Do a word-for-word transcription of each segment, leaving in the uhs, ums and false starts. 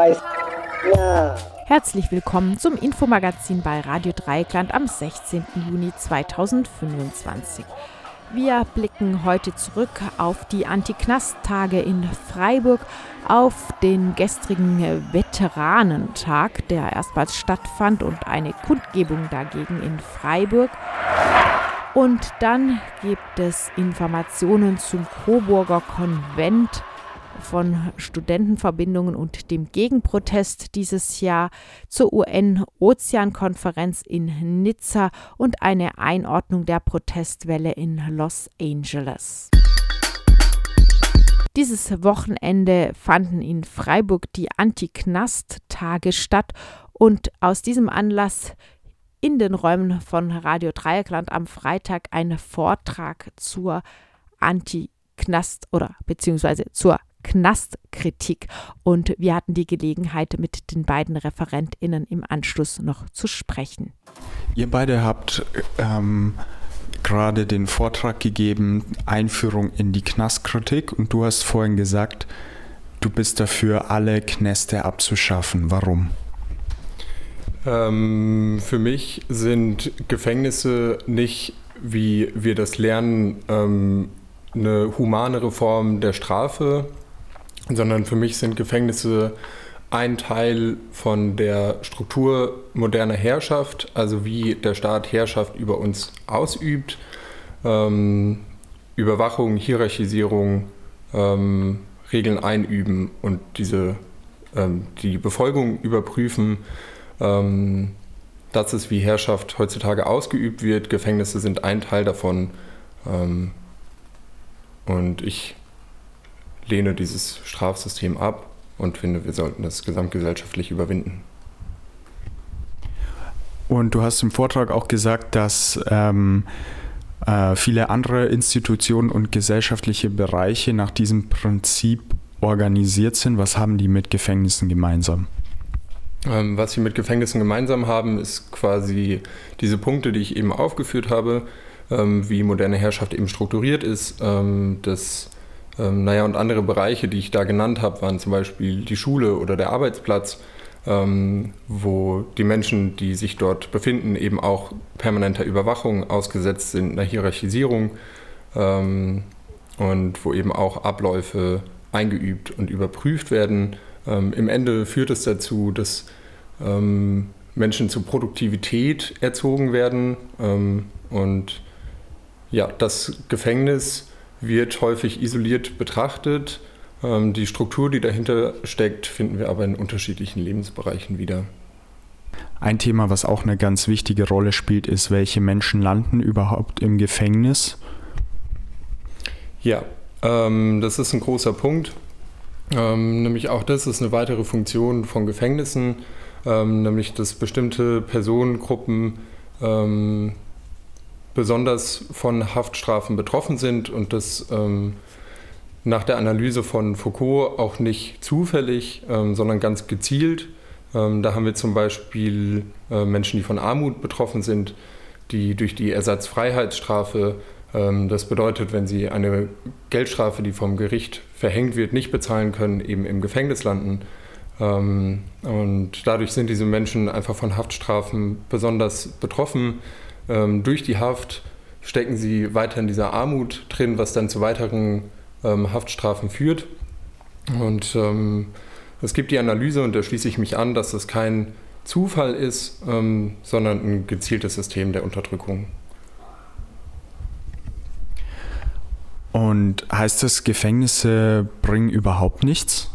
Guys. No. Herzlich willkommen zum Infomagazin bei Radio Dreieckland am sechzehnten Juni zweitausendfünfundzwanzig. Wir blicken heute zurück auf die Anti-Knast-Tage in Freiburg, auf den gestrigen Veteranentag, der erstmals stattfand, und eine Kundgebung dagegen in Freiburg. Und dann gibt es Informationen zum Coburger Konvent von Studentenverbindungen und dem Gegenprotest dieses Jahr, zur U N-Ozeankonferenz in Nizza und eine Einordnung der Protestwelle in Los Angeles. Dieses Wochenende fanden in Freiburg die Anti-Knast-Tage statt und aus diesem Anlass in den Räumen von Radio Dreieckland am Freitag ein Vortrag zur Anti-Knast- oder beziehungsweise zur Knastkritik, und wir hatten die Gelegenheit, mit den beiden ReferentInnen im Anschluss noch zu sprechen. Ihr beide habt ähm, gerade den Vortrag gegeben, Einführung in die Knastkritik, und du hast vorhin gesagt, du bist dafür, alle Knäste abzuschaffen. Warum? Ähm, für mich sind Gefängnisse nicht, wie wir das lernen, ähm, eine humanere Form der Strafe, sondern für mich sind Gefängnisse ein Teil von der Struktur moderner Herrschaft, also wie der Staat Herrschaft über uns ausübt. Ähm, Überwachung, Hierarchisierung, ähm, Regeln einüben und diese, ähm, die Befolgung überprüfen. Ähm, das ist, wie Herrschaft heutzutage ausgeübt wird. Gefängnisse sind ein Teil davon. Ähm, und ich lehne dieses Strafsystem ab und finde, wir sollten das gesamtgesellschaftlich überwinden. Und du hast im Vortrag auch gesagt, dass ähm, äh, viele andere Institutionen und gesellschaftliche Bereiche nach diesem Prinzip organisiert sind. Was haben die mit Gefängnissen gemeinsam? Ähm, was sie mit Gefängnissen gemeinsam haben, ist quasi diese Punkte, die ich eben aufgeführt habe, ähm, wie moderne Herrschaft eben strukturiert ist, ähm, das Ähm, naja, und andere Bereiche, die ich da genannt habe, waren zum Beispiel die Schule oder der Arbeitsplatz, ähm, wo die Menschen, die sich dort befinden, eben auch permanenter Überwachung ausgesetzt sind, einer Hierarchisierung, ähm, und wo eben auch Abläufe eingeübt und überprüft werden. Ähm, im Ende führt es dazu, dass ähm, Menschen zu Produktivität erzogen werden, ähm, und ja, das Gefängnis wird häufig isoliert betrachtet. Ähm, die Struktur, die dahinter steckt, finden wir aber in unterschiedlichen Lebensbereichen wieder. Ein Thema, was auch eine ganz wichtige Rolle spielt, ist, welche Menschen landen überhaupt im Gefängnis? Ja, ähm, das ist ein großer Punkt. Ähm, nämlich auch das ist eine weitere Funktion von Gefängnissen, ähm, nämlich dass bestimmte Personengruppen ähm, besonders von Haftstrafen betroffen sind und das ähm, nach der Analyse von Foucault auch nicht zufällig, ähm, sondern ganz gezielt. Ähm, da haben wir zum Beispiel äh, Menschen, die von Armut betroffen sind, die durch die Ersatzfreiheitsstrafe, ähm, das bedeutet, wenn sie eine Geldstrafe, die vom Gericht verhängt wird, nicht bezahlen können, eben im Gefängnis landen. Ähm, und dadurch sind diese Menschen einfach von Haftstrafen besonders betroffen. Ähm, durch die Haft stecken sie weiter in dieser Armut drin, was dann zu weiteren ähm, Haftstrafen führt. Und ähm, es gibt die Analyse, und da schließe ich mich an, dass das kein Zufall ist, ähm, sondern ein gezieltes System der Unterdrückung. Und heißt das, Gefängnisse bringen überhaupt nichts?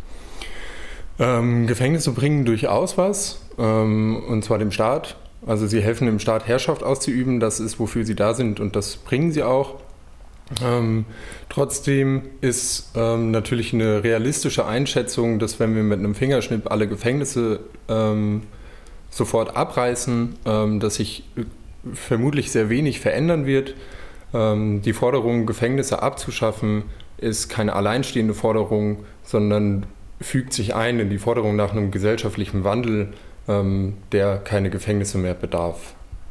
Ähm, Gefängnisse bringen durchaus was, ähm, und zwar dem Staat. Also sie helfen dem Staat, Herrschaft auszuüben, das ist, wofür sie da sind, und das bringen sie auch. Ähm, trotzdem ist ähm, natürlich eine realistische Einschätzung, dass wenn wir mit einem Fingerschnipp alle Gefängnisse ähm, sofort abreißen, ähm, dass sich vermutlich sehr wenig verändern wird. Ähm, die Forderung, Gefängnisse abzuschaffen, ist keine alleinstehende Forderung, sondern fügt sich ein in die Forderung nach einem gesellschaftlichen Wandel, ähm, der keine Gefängnisse mehr bedarf.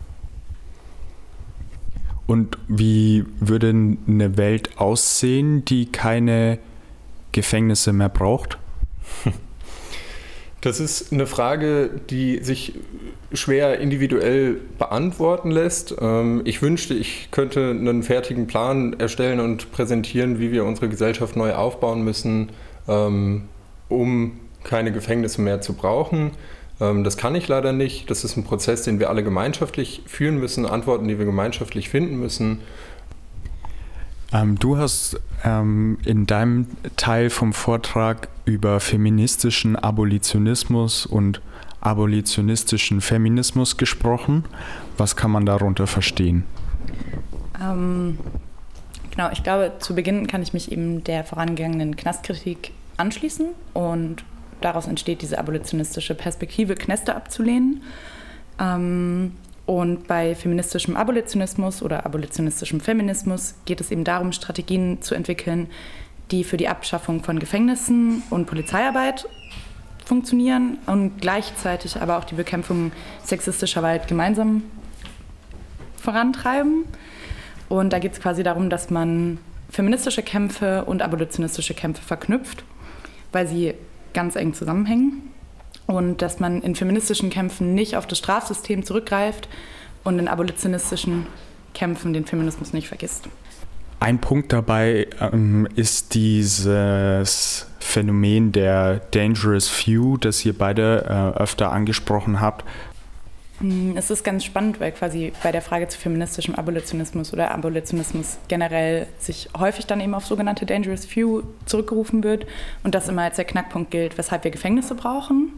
Und wie würde eine Welt aussehen, die keine Gefängnisse mehr braucht? Das ist eine Frage, die sich schwer individuell beantworten lässt. Ich wünschte, ich könnte einen fertigen Plan erstellen und präsentieren, wie wir unsere Gesellschaft neu aufbauen müssen, um keine Gefängnisse mehr zu brauchen. Das kann ich leider nicht. Das ist ein Prozess, den wir alle gemeinschaftlich führen müssen, Antworten, die wir gemeinschaftlich finden müssen. Ähm, du hast ähm, in deinem Teil vom Vortrag über feministischen Abolitionismus und abolitionistischen Feminismus gesprochen. Was kann man darunter verstehen? Ähm, genau, ich glaube, zu Beginn kann ich mich eben der vorangegangenen Knastkritik anschließen und daraus entsteht diese abolitionistische Perspektive, Kneste abzulehnen. Ähm, Und bei feministischem Abolitionismus oder abolitionistischem Feminismus geht es eben darum, Strategien zu entwickeln, die für die Abschaffung von Gefängnissen und Polizeiarbeit funktionieren und gleichzeitig aber auch die Bekämpfung sexistischer Gewalt gemeinsam vorantreiben. Und da geht es quasi darum, dass man feministische Kämpfe und abolitionistische Kämpfe verknüpft, weil sie ganz eng zusammenhängen. Und dass man in feministischen Kämpfen nicht auf das Strafsystem zurückgreift und in abolitionistischen Kämpfen den Feminismus nicht vergisst. Ein Punkt dabei ähm, ist dieses Phänomen der Dangerous Few, das ihr beide äh, öfter angesprochen habt. Es ist ganz spannend, weil quasi bei der Frage zu feministischem Abolitionismus oder Abolitionismus generell sich häufig dann eben auf sogenannte Dangerous Few zurückgerufen wird und das immer als der Knackpunkt gilt, weshalb wir Gefängnisse brauchen.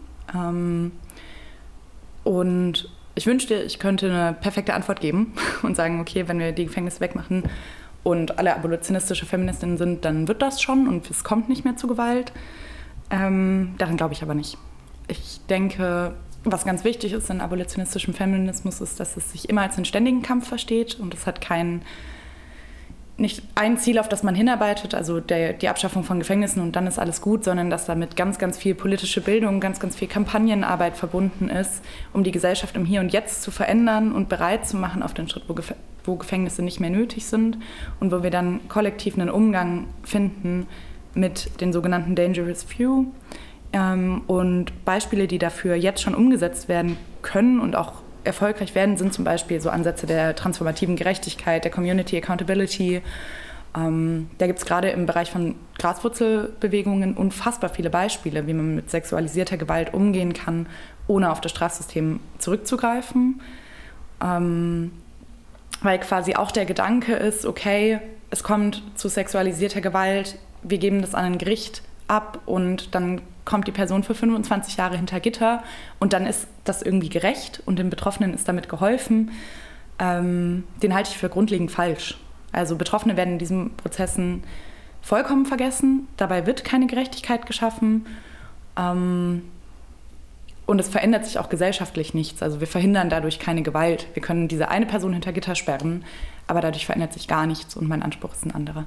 Und ich wünschte, ich könnte eine perfekte Antwort geben und sagen, okay, wenn wir die Gefängnisse wegmachen und alle abolitionistische Feministinnen sind, dann wird das schon und es kommt nicht mehr zu Gewalt. Ähm, daran glaube ich aber nicht. Ich denke, was ganz wichtig ist in abolitionistischem Feminismus, ist, dass es sich immer als einen ständigen Kampf versteht und es hat kein nicht ein Ziel, auf das man hinarbeitet, also der, die Abschaffung von Gefängnissen und dann ist alles gut, sondern dass damit ganz, ganz viel politische Bildung, ganz, ganz viel Kampagnenarbeit verbunden ist, um die Gesellschaft im Hier und Jetzt zu verändern und bereit zu machen auf den Schritt, wo, Gef- wo Gefängnisse nicht mehr nötig sind und wo wir dann kollektiv einen Umgang finden mit den sogenannten Dangerous Few. Ähm, und Beispiele, die dafür jetzt schon umgesetzt werden können und auch erfolgreich werden, sind zum Beispiel so Ansätze der transformativen Gerechtigkeit, der Community Accountability. Ähm, da gibt es gerade im Bereich von Graswurzelbewegungen unfassbar viele Beispiele, wie man mit sexualisierter Gewalt umgehen kann, ohne auf das Strafsystem zurückzugreifen. Ähm, weil quasi auch der Gedanke ist, okay, es kommt zu sexualisierter Gewalt, wir geben das an ein Gericht ab und dann kommt die Person für fünfundzwanzig Jahre hinter Gitter und dann ist das irgendwie gerecht und den Betroffenen ist damit geholfen, ähm, den halte ich für grundlegend falsch. Also Betroffene werden in diesen Prozessen vollkommen vergessen, dabei wird keine Gerechtigkeit geschaffen ähm, und es verändert sich auch gesellschaftlich nichts. Also wir verhindern dadurch keine Gewalt. Wir können diese eine Person hinter Gitter sperren, aber dadurch verändert sich gar nichts und mein Anspruch ist ein anderer.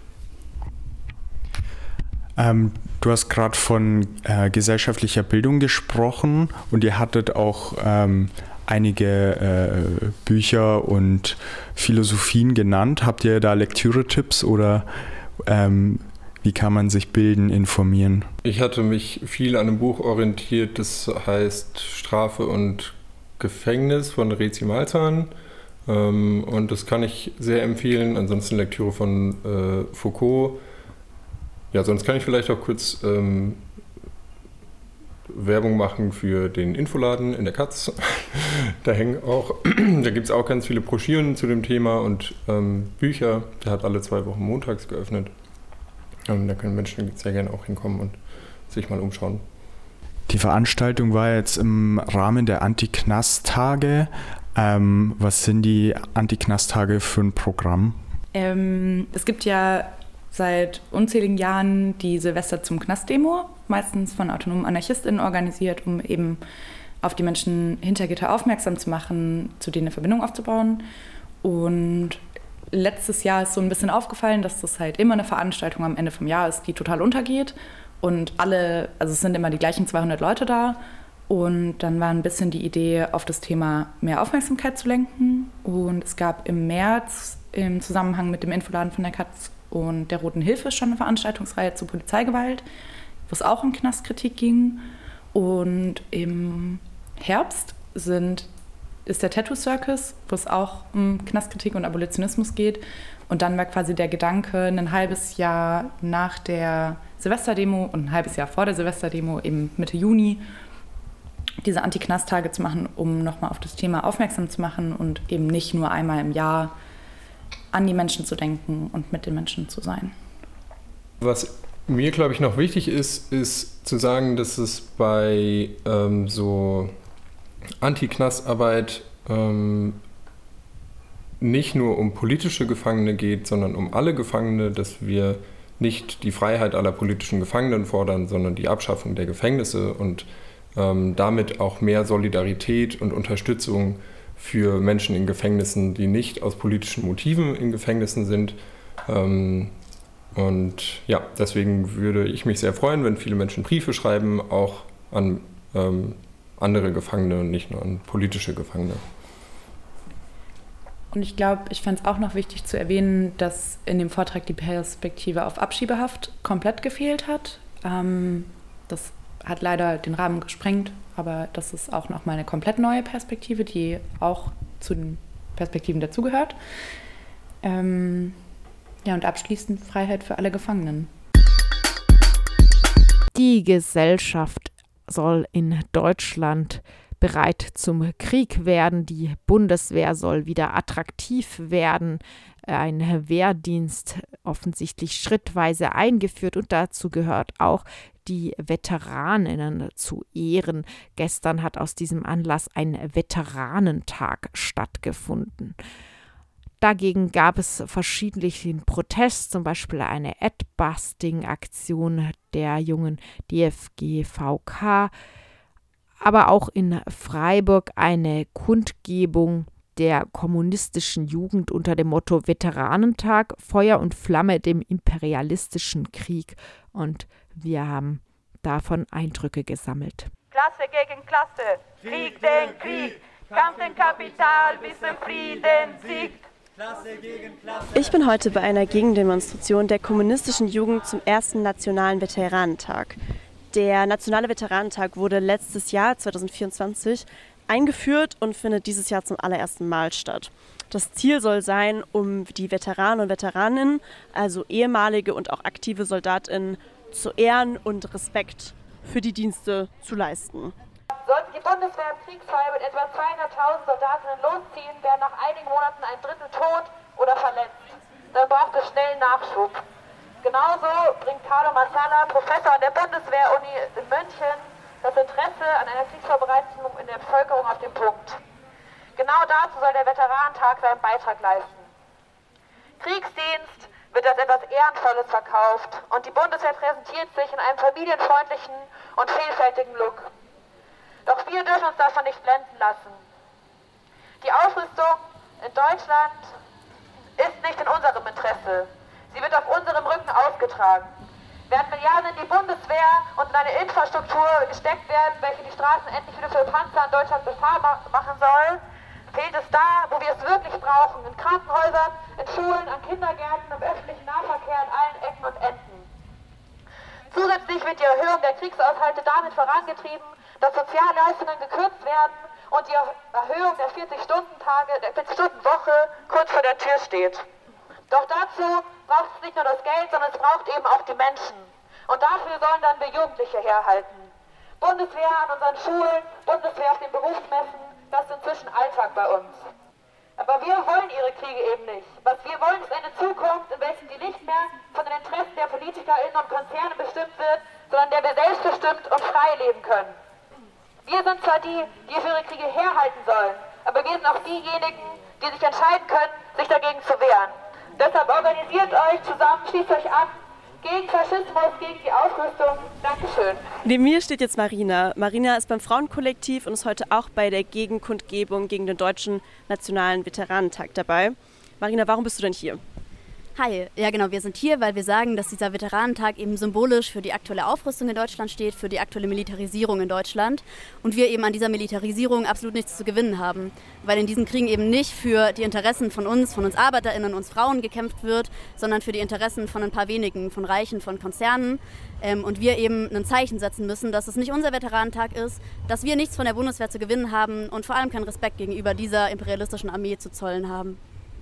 Ähm, du hast gerade von äh, gesellschaftlicher Bildung gesprochen und ihr hattet auch ähm, einige äh, Bücher und Philosophien genannt. Habt ihr da Lektüre-Tipps oder ähm, wie kann man sich bilden, informieren? Ich hatte mich viel an einem Buch orientiert, das heißt Strafe und Gefängnis von Rezi Malzahn. Ähm, und das kann ich sehr empfehlen. Ansonsten Lektüre von äh, Foucault. Ja, sonst kann ich vielleicht auch kurz ähm, Werbung machen für den Infoladen in der Katz. Da hängen auch, da gibt es auch ganz viele Broschüren zu dem Thema und ähm, Bücher. Der hat alle zwei Wochen montags geöffnet. Ähm, da können Menschen sehr gerne auch hinkommen und sich mal umschauen. Die Veranstaltung war jetzt im Rahmen der Anti-Knast-Tage. Ähm, was sind die Anti-Knast-Tage für ein Programm? Ähm, es gibt ja seit unzähligen Jahren die Silvester zum Knast-Demo, meistens von autonomen AnarchistInnen organisiert, um eben auf die Menschen hinter Gitter aufmerksam zu machen, zu denen eine Verbindung aufzubauen. Und letztes Jahr ist so ein bisschen aufgefallen, dass das halt immer eine Veranstaltung am Ende vom Jahr ist, die total untergeht. Und alle, also es sind immer die gleichen zweihundert Leute da. Und dann war ein bisschen die Idee, auf das Thema mehr Aufmerksamkeit zu lenken. Und es gab im März im Zusammenhang mit dem Infoladen von der Katz und der Roten Hilfe schon eine Veranstaltungsreihe zur Polizeigewalt, wo es auch um Knastkritik ging. Und im Herbst sind, ist der Tattoo Circus, wo es auch um Knastkritik und Abolitionismus geht. Und dann war quasi der Gedanke, ein halbes Jahr nach der Silvesterdemo und ein halbes Jahr vor der Silvesterdemo, eben Mitte Juni, diese Anti-Knast-Tage zu machen, um nochmal auf das Thema aufmerksam zu machen und eben nicht nur einmal im Jahr an die Menschen zu denken und mit den Menschen zu sein. Was mir, glaube ich, noch wichtig ist, ist zu sagen, dass es bei ähm, so Anti-Knast-Arbeit ähm, nicht nur um politische Gefangene geht, sondern um alle Gefangene, dass wir nicht die Freiheit aller politischen Gefangenen fordern, sondern die Abschaffung der Gefängnisse und ähm, damit auch mehr Solidarität und Unterstützung für Menschen in Gefängnissen, die nicht aus politischen Motiven in Gefängnissen sind. Ähm, und ja, deswegen würde ich mich sehr freuen, wenn viele Menschen Briefe schreiben, auch an ähm, andere Gefangene und nicht nur an politische Gefangene. Und ich glaube, ich fände es auch noch wichtig zu erwähnen, dass in dem Vortrag die Perspektive auf Abschiebehaft komplett gefehlt hat. Ähm, das hat leider den Rahmen gesprengt, aber das ist auch nochmal eine komplett neue Perspektive, die auch zu den Perspektiven dazugehört. Ähm, ja, und abschließend Freiheit für alle Gefangenen. Die Gesellschaft soll in Deutschland bereit zum Krieg werden. Die Bundeswehr soll wieder attraktiv werden. Ein Wehrdienst offensichtlich schrittweise eingeführt und dazu gehört auch, die Veteraninnen zu ehren. Gestern hat aus diesem Anlass ein Veteranentag stattgefunden. Dagegen gab es verschiedentlichen Protest, zum Beispiel eine Ad-Busting-Aktion der jungen D F G V K, aber auch in Freiburg eine Kundgebung der kommunistischen Jugend unter dem Motto Veteranentag, Feuer und Flamme dem imperialistischen Krieg. Und wir haben davon Eindrücke gesammelt. Klasse gegen Klasse, Krieg den Krieg, Kampf den Kapital bis zum Frieden siegt. Ich bin heute bei einer Gegendemonstration der kommunistischen Jugend zum ersten Nationalen Veteranentag. Der Nationale Veteranentag wurde letztes Jahr, zwanzig vierundzwanzig, eingeführt und findet dieses Jahr zum allerersten Mal statt. Das Ziel soll sein, um die Veteranen und Veteraninnen, also ehemalige und auch aktive SoldatInnen, zu ehren und Respekt für die Dienste zu leisten. Sollte die Bundeswehr im Kriegsfall mit etwa zweihunderttausend Soldatinnen losziehen, werden nach einigen Monaten ein Drittel tot oder verletzt. Dann braucht es schnell Nachschub. Genauso bringt Carlo Massala, Professor an der Bundeswehr-Uni in München, das Interesse an einer Kriegsvorbereitung in der Bevölkerung auf den Punkt. Genau dazu soll der Veteranentag seinen Beitrag leisten. Kriegsdienst wird als etwas Ehrenvolles verkauft und die Bundeswehr präsentiert sich in einem familienfreundlichen und vielfältigen Look. Doch wir dürfen uns davon nicht blenden lassen. Die Ausrüstung in Deutschland ist nicht in unserem Interesse. Sie wird auf unserem Rücken ausgetragen. Während Milliarden in die Bundeswehr und in eine Infrastruktur gesteckt werden, welche die Straßen endlich wieder für Panzer in Deutschland befahrbar machen soll, fehlt es da, wo wir es wirklich brauchen. In Krankenhäusern, in Schulen, an Kindergärten, im öffentlichen Nahverkehr an allen Ecken und Enden. Zusätzlich wird die Erhöhung der Kriegsaushalte damit vorangetrieben, dass Sozialleistungen gekürzt werden und die Erhöhung der vierzig-Stunden-Tage, der vierzig-Stunden-Woche kurz vor der Tür steht. Doch dazu braucht es nicht nur das Geld, sondern es braucht eben auch die Menschen. Und dafür sollen dann wir Jugendliche herhalten. Bundeswehr an unseren Schulen, Bundeswehr auf den Berufsmessen, das ist inzwischen Alltag bei uns. Aber wir wollen ihre Kriege eben nicht. Was wir wollen, ist eine Zukunft, in welcher die nicht mehr von den Interessen der PolitikerInnen und Konzerne bestimmt wird, sondern der wir selbstbestimmt und frei leben können. Wir sind zwar die, die für ihre Kriege herhalten sollen, aber wir sind auch diejenigen, die sich entscheiden können, sich dagegen zu wehren. Deshalb organisiert euch zusammen, schließt euch an, gegen Faschismus, gegen die Aufrüstung. Dankeschön. Neben mir steht jetzt Marina. Marina ist beim Frauenkollektiv und ist heute auch bei der Gegenkundgebung gegen den Deutschen Nationalen Veteranentag dabei. Marina, warum bist du denn hier? Hi, ja genau, wir sind hier, weil wir sagen, dass dieser Veteranentag eben symbolisch für die aktuelle Aufrüstung in Deutschland steht, für die aktuelle Militarisierung in Deutschland und wir eben an dieser Militarisierung absolut nichts zu gewinnen haben, weil in diesen Kriegen eben nicht für die Interessen von uns, von uns ArbeiterInnen, uns Frauen gekämpft wird, sondern für die Interessen von ein paar wenigen, von Reichen, von Konzernen ähm, und wir eben ein Zeichen setzen müssen, dass es nicht unser Veteranentag ist, dass wir nichts von der Bundeswehr zu gewinnen haben und vor allem keinen Respekt gegenüber dieser imperialistischen Armee zu zollen haben.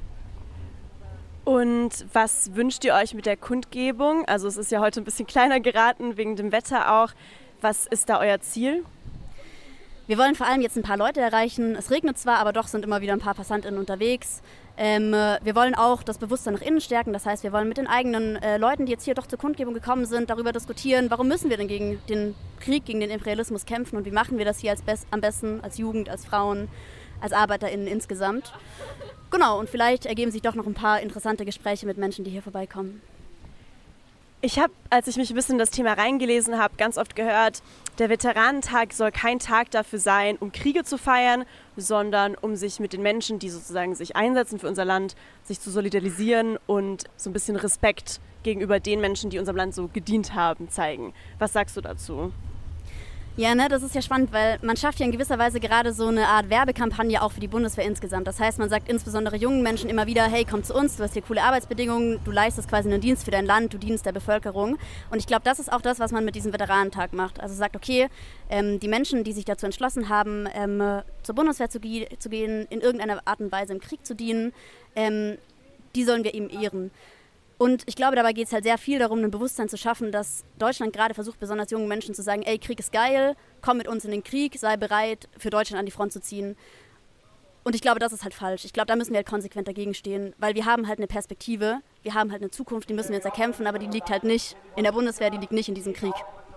Und was wünscht ihr euch mit der Kundgebung? Also es ist ja heute ein bisschen kleiner geraten, wegen dem Wetter auch. Was ist da euer Ziel? Wir wollen vor allem jetzt ein paar Leute erreichen. Es regnet zwar, aber doch sind immer wieder ein paar PassantInnen unterwegs. Ähm, wir wollen auch das Bewusstsein nach innen stärken. Das heißt, wir wollen mit den eigenen äh, Leuten, die jetzt hier doch zur Kundgebung gekommen sind, darüber diskutieren, warum müssen wir denn gegen den Krieg, gegen den Imperialismus kämpfen und wie machen wir das hier als best, am besten als Jugend, als Frauen, als ArbeiterInnen insgesamt. Genau, und vielleicht ergeben sich doch noch ein paar interessante Gespräche mit Menschen, die hier vorbeikommen. Ich habe, als ich mich ein bisschen in das Thema reingelesen habe, ganz oft gehört, der Veteranentag soll kein Tag dafür sein, um Kriege zu feiern, sondern um sich mit den Menschen, die sozusagen sich einsetzen für unser Land, sich zu solidarisieren und so ein bisschen Respekt gegenüber den Menschen, die unserem Land so gedient haben, zeigen. Was sagst du dazu? Ja, ne, das ist ja spannend, weil man schafft ja in gewisser Weise gerade so eine Art Werbekampagne auch für die Bundeswehr insgesamt. Das heißt, man sagt insbesondere jungen Menschen immer wieder, hey, komm zu uns, du hast hier coole Arbeitsbedingungen, du leistest quasi einen Dienst für dein Land, du dienst der Bevölkerung. Und ich glaube, das ist auch das, was man mit diesem Veteranentag macht. Also sagt, okay, ähm, die Menschen, die sich dazu entschlossen haben, ähm, zur Bundeswehr zu, ge- zu gehen, in irgendeiner Art und Weise im Krieg zu dienen, ähm, die sollen wir eben ehren. Und ich glaube, dabei geht es halt sehr viel darum, ein Bewusstsein zu schaffen, dass Deutschland gerade versucht, besonders jungen Menschen zu sagen, ey, Krieg ist geil, komm mit uns in den Krieg, sei bereit, für Deutschland an die Front zu ziehen. Und ich glaube, das ist halt falsch. Ich glaube, da müssen wir halt konsequent dagegen stehen, weil wir haben halt eine Perspektive, wir haben halt eine Zukunft, die müssen wir jetzt erkämpfen, aber die liegt halt nicht in der Bundeswehr, die liegt nicht in diesem Krieg.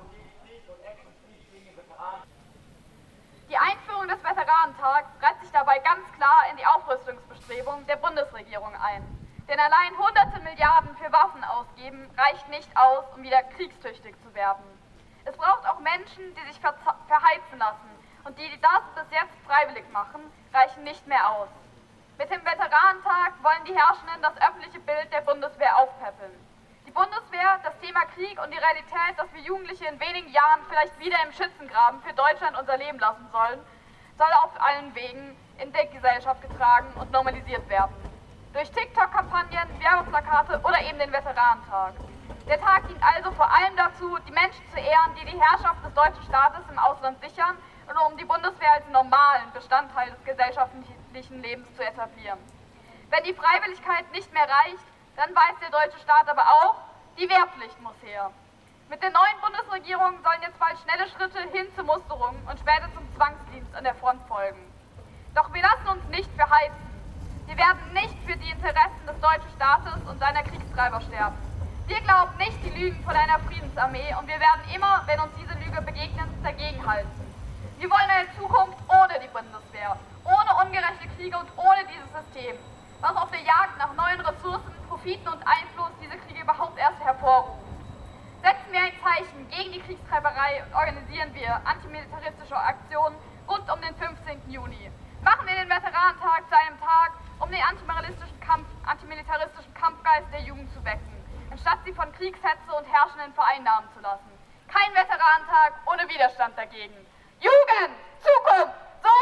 Die Einführung des Veteranentags reiht sich dabei ganz klar in die Aufrüstungsbestrebungen der Bundesregierung ein. Denn allein hunderte Milliarden für Waffen ausgeben reicht nicht aus, um wieder kriegstüchtig zu werden. Es braucht auch Menschen, die sich verheizen lassen. Und die, die das bis jetzt freiwillig machen, reichen nicht mehr aus. Mit dem Veteranentag wollen die Herrschenden das öffentliche Bild der Bundeswehr aufpäppeln. Die Bundeswehr, das Thema Krieg und die Realität, dass wir Jugendliche in wenigen Jahren vielleicht wieder im Schützengraben für Deutschland unser Leben lassen sollen, soll auf allen Wegen in der Gesellschaft getragen und normalisiert werden. Durch TikTok-Kampagnen, Werbeplakate oder eben den Veteranentag. Der Tag dient also vor allem dazu, die Menschen zu ehren, die die Herrschaft des deutschen Staates im Ausland sichern und um die Bundeswehr als normalen Bestandteil des gesellschaftlichen Lebens zu etablieren. Wenn die Freiwilligkeit nicht mehr reicht, dann weiß der deutsche Staat aber auch, die Wehrpflicht muss her. Mit der neuen Bundesregierung sollen jetzt bald schnelle Schritte hin zur Musterung und später zum Zwangsdienst an der Front folgen. Doch wir lassen uns nicht verheizen. Wir werden nicht für die Interessen des deutschen Staates und seiner Kriegstreiber sterben. Wir glauben nicht die Lügen von einer Friedensarmee und wir werden immer, wenn uns diese Lüge begegnet, dagegenhalten. Wir wollen eine Zukunft ohne die Bundeswehr, ohne ungerechte Kriege und ohne dieses System, was auf der Jagd nach neuen Ressourcen, Profiten und Einfluss diese Kriege überhaupt erst hervorruft. Setzen wir ein Zeichen gegen die Kriegstreiberei und organisieren wir antimilitaristische Aktionen rund um den fünfzehnten Juni. Machen wir den Veteranentag zu einem Tag, um den antimilitaristischen, Kampf, antimilitaristischen Kampfgeist der Jugend zu wecken, anstatt sie von Kriegshetze und Herrschenden vereinnahmen zu lassen. Kein Veteranentag ohne Widerstand dagegen. Jugend, Zukunft,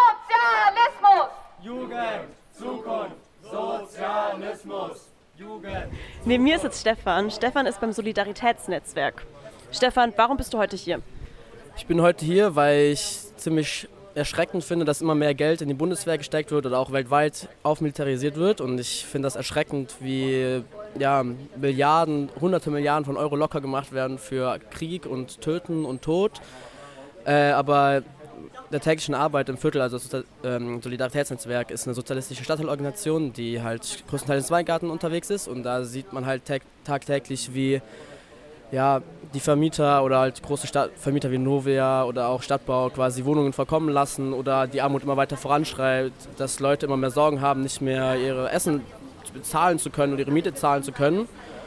Sozialismus! Jugend, Zukunft, Sozialismus, Jugend. Neben mir ist jetzt Stefan. Stefan ist beim Solidaritätsnetzwerk. Stefan, warum bist du heute hier? Ich bin heute hier, weil ich ziemlich erschreckend finde, dass immer mehr Geld in die Bundeswehr gesteckt wird oder auch weltweit aufmilitarisiert wird. Und ich finde das erschreckend, wie ja, Milliarden, hunderte Milliarden von Euro locker gemacht werden für Krieg und Töten und Tod. Äh, aber der täglichen Arbeit im Viertel, also das ähm, Solidaritätsnetzwerk, ist eine sozialistische Stadtteilorganisation, die halt größtenteils in Weingarten unterwegs ist. Und da sieht man halt tag- tagtäglich, wie ja, die Vermieter oder halt große Stadt- Vermieter wie Novia oder auch Stadtbau quasi Wohnungen verkommen lassen oder die Armut immer weiter voranschreibt, dass Leute immer mehr Sorgen haben, nicht mehr ihre Essen bezahlen zu können oder ihre Miete zahlen zu können.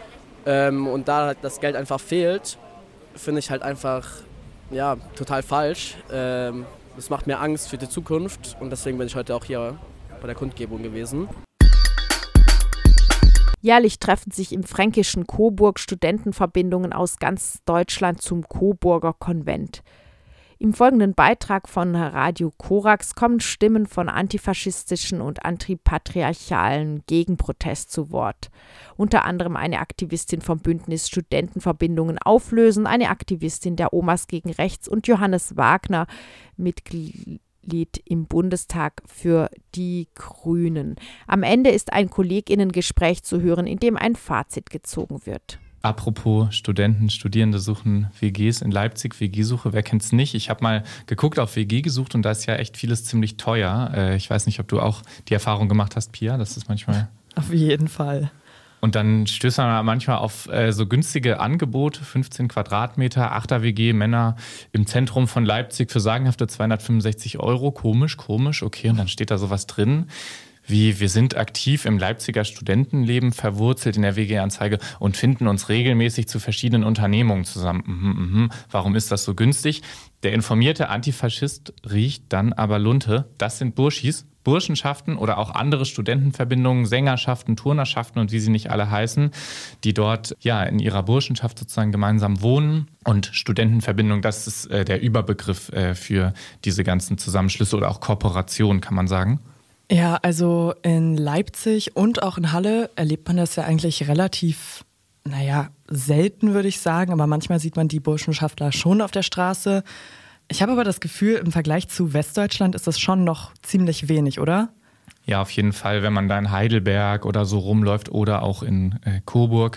Ähm, und da halt das Geld einfach fehlt, finde ich halt einfach ja, total falsch. Ähm, das macht mir Angst für die Zukunft und deswegen bin ich heute auch hier bei der Kundgebung gewesen. Jährlich treffen sich im fränkischen Coburg Studentenverbindungen aus ganz Deutschland zum Coburger Konvent. Im folgenden Beitrag von Radio Korax kommen Stimmen von antifaschistischen und antipatriarchalen Gegenprotest zu Wort. Unter anderem eine Aktivistin vom Bündnis Studentenverbindungen auflösen, eine Aktivistin der Omas gegen Rechts und Johannes Wagner, Mitglied im Bundestag für die Grünen. Am Ende ist ein KollegInnen-Gespräch zu hören, in dem ein Fazit gezogen wird. Apropos Studenten, Studierende suchen W Gs in Leipzig, W G-Suche, wer kennt's nicht? Ich habe mal geguckt auf W G gesucht und da ist ja echt vieles ziemlich teuer. Äh, ich weiß nicht, ob du auch die Erfahrung gemacht hast, Pia, das ist manchmal... Auf jeden Fall. Und dann stößt man manchmal auf äh, so günstige Angebote, fünfzehn Quadratmeter, achter W G, Männer im Zentrum von Leipzig für sagenhafte zweihundertfünfundsechzig Euro. Komisch, komisch, okay, und dann steht da sowas drin. Wie, wir sind aktiv im Leipziger Studentenleben verwurzelt in der W G-Anzeige und finden uns regelmäßig zu verschiedenen Unternehmungen zusammen. Mhm, mhm. Warum ist das so günstig? Der informierte Antifaschist riecht dann aber Lunte. Das sind Burschis, Burschenschaften oder auch andere Studentenverbindungen, Sängerschaften, Turnerschaften und wie sie nicht alle heißen, die dort ja in ihrer Burschenschaft sozusagen gemeinsam wohnen. Und Studentenverbindung, das ist äh, der Überbegriff äh, für diese ganzen Zusammenschlüsse oder auch Kooperationen, kann man sagen. Ja, also in Leipzig und auch in Halle erlebt man das ja eigentlich relativ, naja, selten würde ich sagen, aber manchmal sieht man die Burschenschaftler schon auf der Straße. Ich habe aber das Gefühl, im Vergleich zu Westdeutschland ist das schon noch ziemlich wenig, oder? Ja, auf jeden Fall, wenn man da in Heidelberg oder so rumläuft oder auch in äh, Coburg,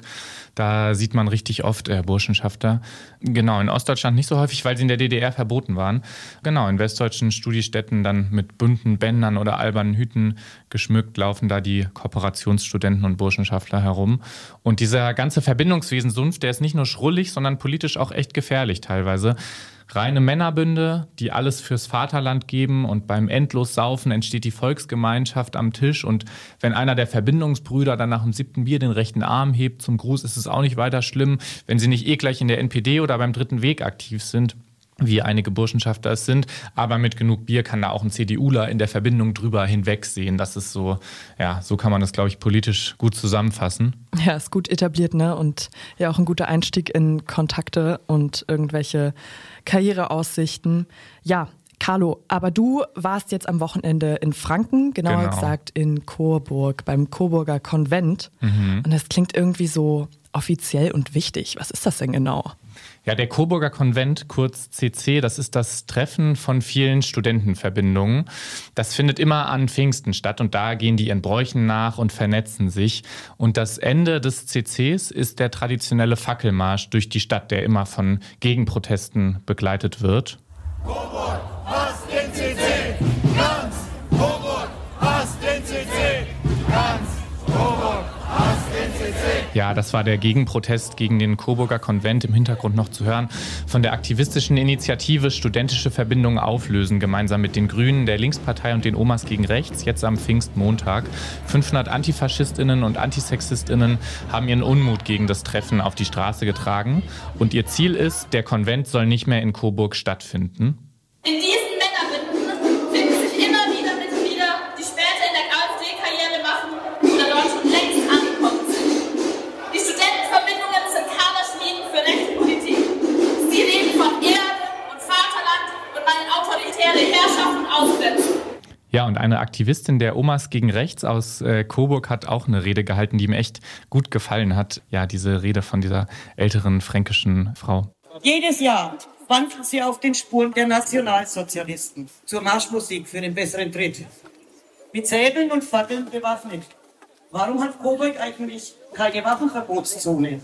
da sieht man richtig oft äh, Burschenschafter. Genau, in Ostdeutschland nicht so häufig, weil sie in der D D R verboten waren. Genau, in westdeutschen Studiestätten dann mit bunten Bändern oder albernen Hüten geschmückt laufen da die Kooperationsstudenten und Burschenschaftler herum. Und dieser ganze Verbindungswesensumpf, der ist nicht nur schrullig, sondern politisch auch echt gefährlich teilweise. Reine Männerbünde, die alles fürs Vaterland geben und beim Endlossaufen entsteht die Volksgemeinschaft am Tisch und wenn einer der Verbindungsbrüder dann nach dem siebten Bier den rechten Arm hebt zum Gruß, ist es auch nicht weiter schlimm, wenn sie nicht eh gleich in der N P D oder beim Dritten Weg aktiv sind, wie einige Burschenschafter es sind, aber mit genug Bier kann da auch ein CDUler in der Verbindung drüber hinwegsehen. Das ist so, ja, so kann man das, glaube ich, politisch gut zusammenfassen. Ja, ist gut etabliert, ne? Und ja auch ein guter Einstieg in Kontakte und irgendwelche Karriereaussichten. Ja, Carlo, aber du warst jetzt am Wochenende in Franken, genauer genau. gesagt in Coburg, beim Coburger Konvent. Mhm. Und das klingt irgendwie so offiziell und wichtig. Was ist das denn genau? Ja, der Coburger Konvent, kurz C C, das ist das Treffen von vielen Studentenverbindungen. Das findet immer an Pfingsten statt und da gehen die ihren Bräuchen nach und vernetzen sich. Und das Ende des C Cs ist der traditionelle Fackelmarsch durch die Stadt, der immer von Gegenprotesten begleitet wird. Coburg, hasst den C C! Ganz! Coburg, hasst den C C! Ganz! Coburg, hasst den C C! Ja, das war der Gegenprotest gegen den Coburger Konvent, im Hintergrund noch zu hören, von der aktivistischen Initiative Studentische Verbindungen auflösen, gemeinsam mit den Grünen, der Linkspartei und den Omas gegen Rechts, jetzt am Pfingstmontag. fünfhundert AntifaschistInnen und AntisexistInnen haben ihren Unmut gegen das Treffen auf die Straße getragen. Und ihr Ziel ist, der Konvent soll nicht mehr in Coburg stattfinden. In diesen Männerbünden finden sich immer wieder Mitglieder, die später in der AfD-Karriere machen oder dort schon längst angekommen sind. Die Studentenverbindungen sind Kaderschmieden für rechte Politik. Sie reden von Erde und Vaterland und meinen autoritäre Herrschaft und Ausgrenzung. Ja, und eine Aktivistin der Omas gegen Rechts aus äh, Coburg hat auch eine Rede gehalten, die mir echt gut gefallen hat. Ja, diese Rede von dieser älteren fränkischen Frau. Jedes Jahr wandeln sie auf den Spuren der Nationalsozialisten zur Marschmusik für den besseren Tritt. Mit Säbeln und Fackeln bewaffnet. Warum hat Coburg eigentlich keine Waffenverbotszone?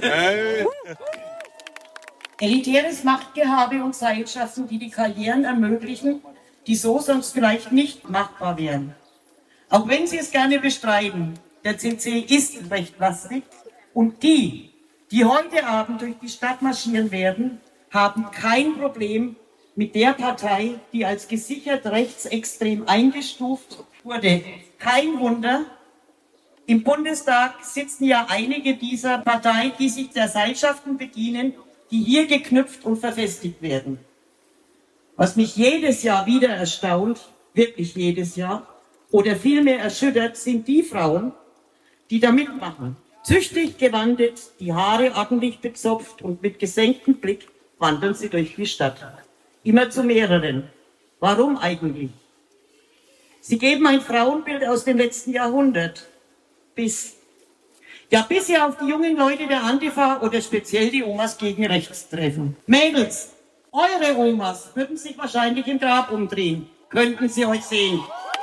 Elitäres Machtgehabe und Seilschaften, die die Karrieren ermöglichen, die so sonst vielleicht nicht machbar wären. Auch wenn sie es gerne bestreiten, der C C ist recht lastig und die, die heute Abend durch die Stadt marschieren werden, haben kein Problem mit der Partei, die als gesichert rechtsextrem eingestuft wurde. Kein Wunder, im Bundestag sitzen ja einige dieser Partei, die sich der Seilschaften bedienen, die hier geknüpft und verfestigt werden. Was mich jedes Jahr wieder erstaunt, wirklich jedes Jahr, oder vielmehr erschüttert, sind die Frauen, die da mitmachen. Züchtig gewandet, die Haare ordentlich bezopft und mit gesenktem Blick wandern sie durch die Stadt. Immer zu mehreren. Warum eigentlich? Sie geben ein Frauenbild aus dem letzten Jahrhundert. Bis, ja, bis sie auf die jungen Leute der Antifa oder speziell die Omas gegen rechts treffen. Mädels, eure Omas würden sich wahrscheinlich im Grab umdrehen. Könnten sie euch sehen.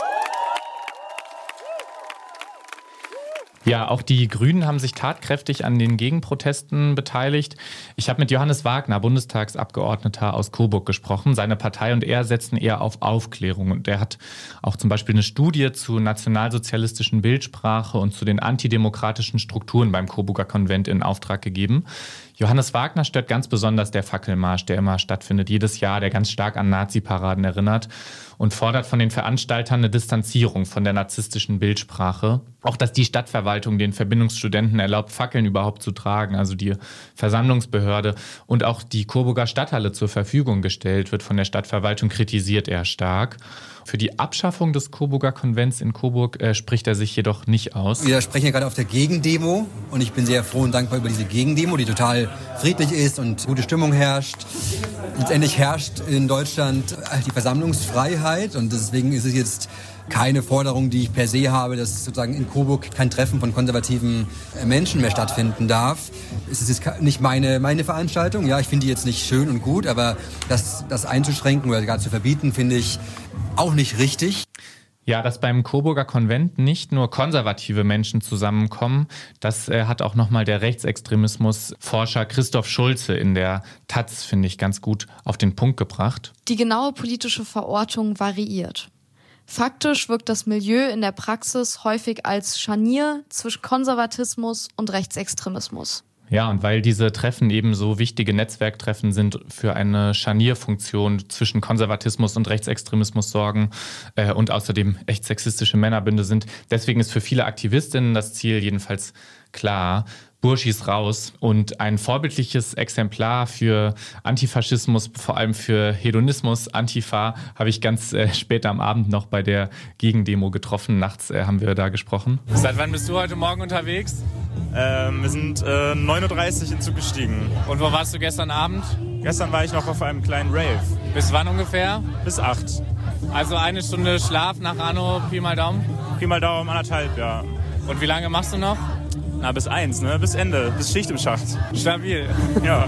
Ja, auch die Grünen haben sich tatkräftig an den Gegenprotesten beteiligt. Ich habe mit Johannes Wagner, Bundestagsabgeordneter aus Coburg, gesprochen. Seine Partei und er setzen eher auf Aufklärung. Und er hat auch zum Beispiel eine Studie zur nationalsozialistischen Bildsprache und zu den antidemokratischen Strukturen beim Coburger Konvent in Auftrag gegeben. Johannes Wagner stört ganz besonders der Fackelmarsch, der immer stattfindet, jedes Jahr, der ganz stark an Nazi-Paraden erinnert und fordert von den Veranstaltern eine Distanzierung von der narzisstischen Bildsprache. Auch, dass die Stadtverwaltung den Verbindungsstudenten erlaubt, Fackeln überhaupt zu tragen, also die Versammlungsbehörde, und auch die Coburger Stadthalle zur Verfügung gestellt wird von der Stadtverwaltung, kritisiert er stark. Für die Abschaffung des Coburger Konvents in Coburg äh, spricht er sich jedoch nicht aus. Wir sprechen ja gerade auf der Gegendemo und ich bin sehr froh und dankbar über diese Gegendemo, die total friedlich ist und gute Stimmung herrscht. Letztendlich herrscht in Deutschland die Versammlungsfreiheit und deswegen ist es jetzt keine Forderung, die ich per se habe, dass sozusagen in Coburg kein Treffen von konservativen Menschen mehr stattfinden darf. Es ist jetzt nicht meine, meine Veranstaltung. Ja, ich finde die jetzt nicht schön und gut, aber das, das einzuschränken oder gar zu verbieten, finde ich auch nicht richtig. Ja, dass beim Coburger Konvent nicht nur konservative Menschen zusammenkommen, das äh, hat auch nochmal der Rechtsextremismusforscher Christoph Schulze in der Taz, finde ich, ganz gut auf den Punkt gebracht. Die genaue politische Verortung variiert. Faktisch wirkt das Milieu in der Praxis häufig als Scharnier zwischen Konservatismus und Rechtsextremismus. Ja, und weil diese Treffen eben so wichtige Netzwerktreffen sind, für eine Scharnierfunktion zwischen Konservatismus und Rechtsextremismus sorgen äh, und außerdem echt sexistische Männerbünde sind. Deswegen ist für viele Aktivistinnen das Ziel jedenfalls klar: Burschis raus. Und ein vorbildliches Exemplar für Antifaschismus, vor allem für Hedonismus, Antifa, habe ich ganz äh, spät am Abend noch bei der Gegendemo getroffen. Nachts äh, haben wir da gesprochen. Seit wann bist du heute Morgen unterwegs? Ähm, wir sind äh, neun Uhr dreißig in den Zug gestiegen. Und wo warst du gestern Abend? Gestern war ich noch auf einem kleinen Rave. Bis wann ungefähr? Bis acht. Also eine Stunde Schlaf nach Anno, Pi mal Daumen? Pi mal Daumen, anderthalb, ja. Und wie lange machst du noch? Na, bis eins, ne? Bis Ende, bis Schicht im Schacht. Stabil. Ja.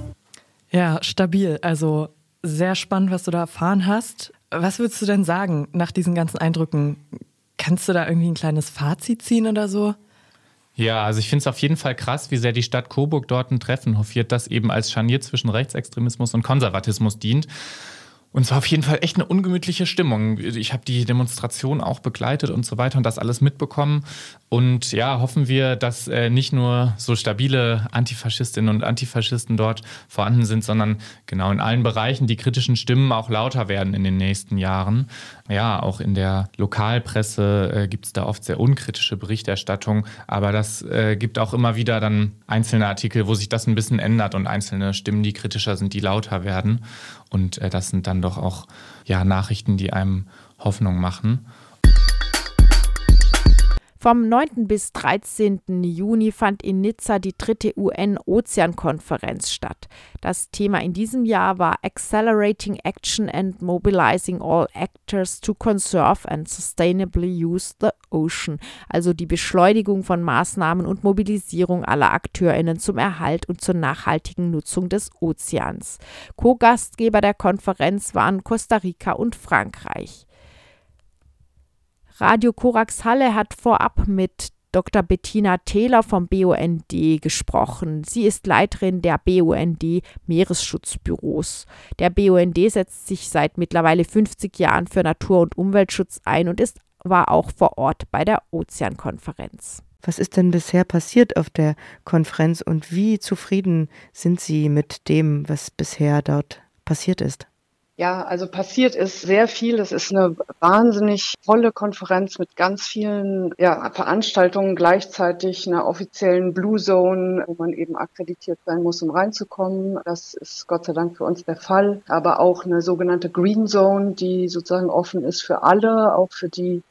Ja, stabil. Also sehr spannend, was du da erfahren hast. Was würdest du denn sagen nach diesen ganzen Eindrücken? Kannst du da irgendwie ein kleines Fazit ziehen oder so? Ja, also ich finde es auf jeden Fall krass, wie sehr die Stadt Coburg dort ein Treffen hofiert, das eben als Scharnier zwischen Rechtsextremismus und Konservatismus dient. Und es war auf jeden Fall echt eine ungemütliche Stimmung. Ich habe die Demonstration auch begleitet und so weiter und das alles mitbekommen. Und ja, hoffen wir, dass äh, nicht nur so stabile Antifaschistinnen und Antifaschisten dort vorhanden sind, sondern genau in allen Bereichen die kritischen Stimmen auch lauter werden in den nächsten Jahren. Ja, auch in der Lokalpresse äh, gibt es da oft sehr unkritische Berichterstattung. Aber das äh, gibt auch immer wieder dann einzelne Artikel, wo sich das ein bisschen ändert und einzelne Stimmen, die kritischer sind, die lauter werden. Und äh, das sind dann doch auch ja, Nachrichten, die einem Hoffnung machen. Vom neunten bis dreizehnten Juni fand in Nizza die dritte U N-Ozeankonferenz statt. Das Thema in diesem Jahr war Accelerating Action and Mobilizing All Actors to Conserve and Sustainably Use the Ocean, also die Beschleunigung von Maßnahmen und Mobilisierung aller AkteurInnen zum Erhalt und zur nachhaltigen Nutzung des Ozeans. Co-Gastgeber der Konferenz waren Costa Rica und Frankreich. Radio Korax Halle hat vorab mit Doktor Bettina Thehler vom B U N D gesprochen. Sie ist Leiterin der B U N D Meeresschutzbüros. Der B U N D setzt sich seit mittlerweile fünfzig Jahren für Natur- und Umweltschutz ein und ist, war auch vor Ort bei der Ozeankonferenz. Was ist denn bisher passiert auf der Konferenz und wie zufrieden sind Sie mit dem, was bisher dort passiert ist? Ja, also passiert ist sehr viel. Es ist eine wahnsinnig volle Konferenz mit ganz vielen ja, Veranstaltungen, gleichzeitig einer offiziellen Blue Zone, wo man eben akkreditiert sein muss, um reinzukommen. Das ist Gott sei Dank für uns der Fall. Aber auch eine sogenannte Green Zone, die sozusagen offen ist für alle, auch für die,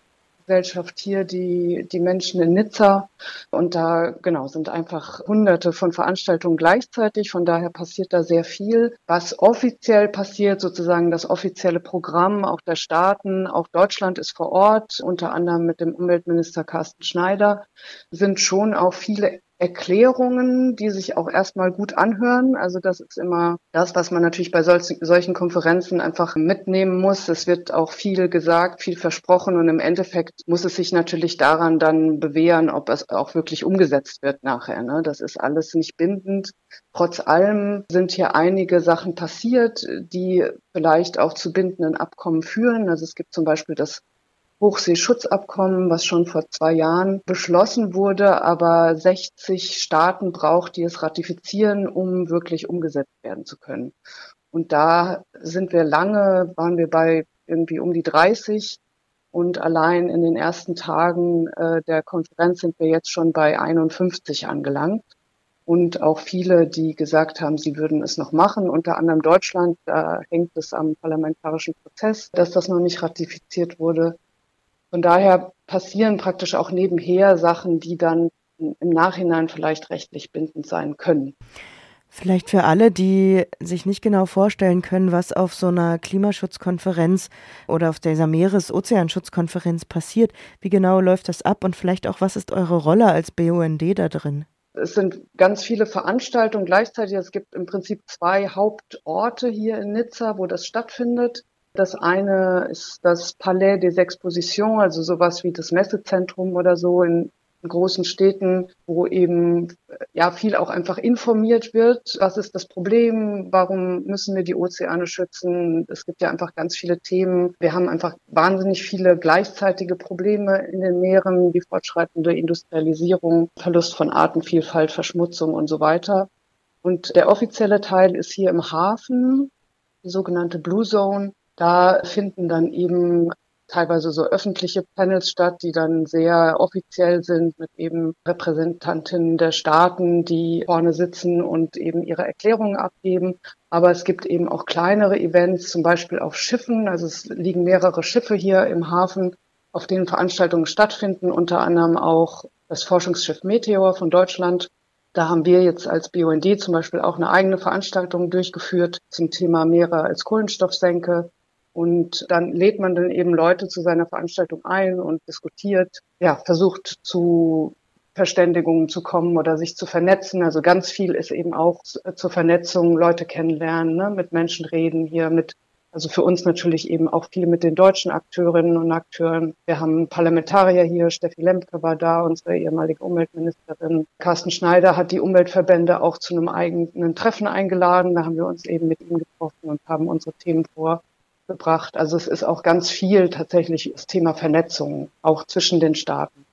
Gesellschaft hier, die, die Menschen in Nizza. Und da, genau, sind einfach hunderte von Veranstaltungen gleichzeitig. Von daher passiert da sehr viel. Was offiziell passiert, sozusagen das offizielle Programm auch der Staaten, auch Deutschland ist vor Ort, unter anderem mit dem Umweltminister Carsten Schneider, sind schon auch viele Erklärungen, die sich auch erstmal gut anhören. Also das ist immer das, was man natürlich bei solch, solchen Konferenzen einfach mitnehmen muss. Es wird auch viel gesagt, viel versprochen und im Endeffekt muss es sich natürlich daran dann bewähren, ob es auch wirklich umgesetzt wird nachher. Ne? Das ist alles nicht bindend. Trotz allem sind hier einige Sachen passiert, die vielleicht auch zu bindenden Abkommen führen. Also es gibt zum Beispiel das Hochseeschutzabkommen, was schon vor zwei Jahren beschlossen wurde, aber sechzig Staaten braucht, die es ratifizieren, um wirklich umgesetzt werden zu können. Und da sind wir lange, waren wir bei irgendwie um die dreißig und allein in den ersten Tagen äh, der Konferenz sind wir jetzt schon bei einundfünfzig angelangt. Und auch viele, die gesagt haben, sie würden es noch machen, unter anderem Deutschland, da hängt es am parlamentarischen Prozess, dass das noch nicht ratifiziert wurde. Von daher passieren praktisch auch nebenher Sachen, die dann im Nachhinein vielleicht rechtlich bindend sein können. Vielleicht für alle, die sich nicht genau vorstellen können, was auf so einer Klimaschutzkonferenz oder auf dieser Meeres-Ozeanschutzkonferenz passiert. Wie genau läuft das ab und vielleicht auch, was ist eure Rolle als B U N D da drin? Es sind ganz viele Veranstaltungen gleichzeitig. Es gibt im Prinzip zwei Hauptorte hier in Nizza, wo das stattfindet. Das eine ist das Palais des Expositions, also sowas wie das Messezentrum oder so in, in großen Städten, wo eben ja viel auch einfach informiert wird. Was ist das Problem? Warum müssen wir die Ozeane schützen? Es gibt ja einfach ganz viele Themen. Wir haben einfach wahnsinnig viele gleichzeitige Probleme in den Meeren, die fortschreitende Industrialisierung, Verlust von Artenvielfalt, Verschmutzung und so weiter. Und der offizielle Teil ist hier im Hafen, die sogenannte Blue Zone. Da finden dann eben teilweise so öffentliche Panels statt, die dann sehr offiziell sind mit eben Repräsentantinnen der Staaten, die vorne sitzen und eben ihre Erklärungen abgeben. Aber es gibt eben auch kleinere Events, zum Beispiel auf Schiffen. Also es liegen mehrere Schiffe hier im Hafen, auf denen Veranstaltungen stattfinden, unter anderem auch das Forschungsschiff Meteor von Deutschland. Da haben wir jetzt als B U N D zum Beispiel auch eine eigene Veranstaltung durchgeführt zum Thema Meere als Kohlenstoffsenke. Und dann lädt man dann eben Leute zu seiner Veranstaltung ein und diskutiert, ja, versucht zu Verständigungen zu kommen oder sich zu vernetzen. Also ganz viel ist eben auch zur Vernetzung, Leute kennenlernen, ne, mit Menschen reden hier, mit, also für uns natürlich eben auch viel mit den deutschen Akteurinnen und Akteuren. Wir haben Parlamentarier hier, Steffi Lemke war da, unsere ehemalige Umweltministerin. Carsten Schneider hat die Umweltverbände auch zu einem eigenen Treffen eingeladen. Da haben wir uns eben mit ihm getroffen und haben unsere Themen vor. gebracht. Also es ist auch ganz viel tatsächlich das Thema Vernetzung, auch zwischen den Staaten.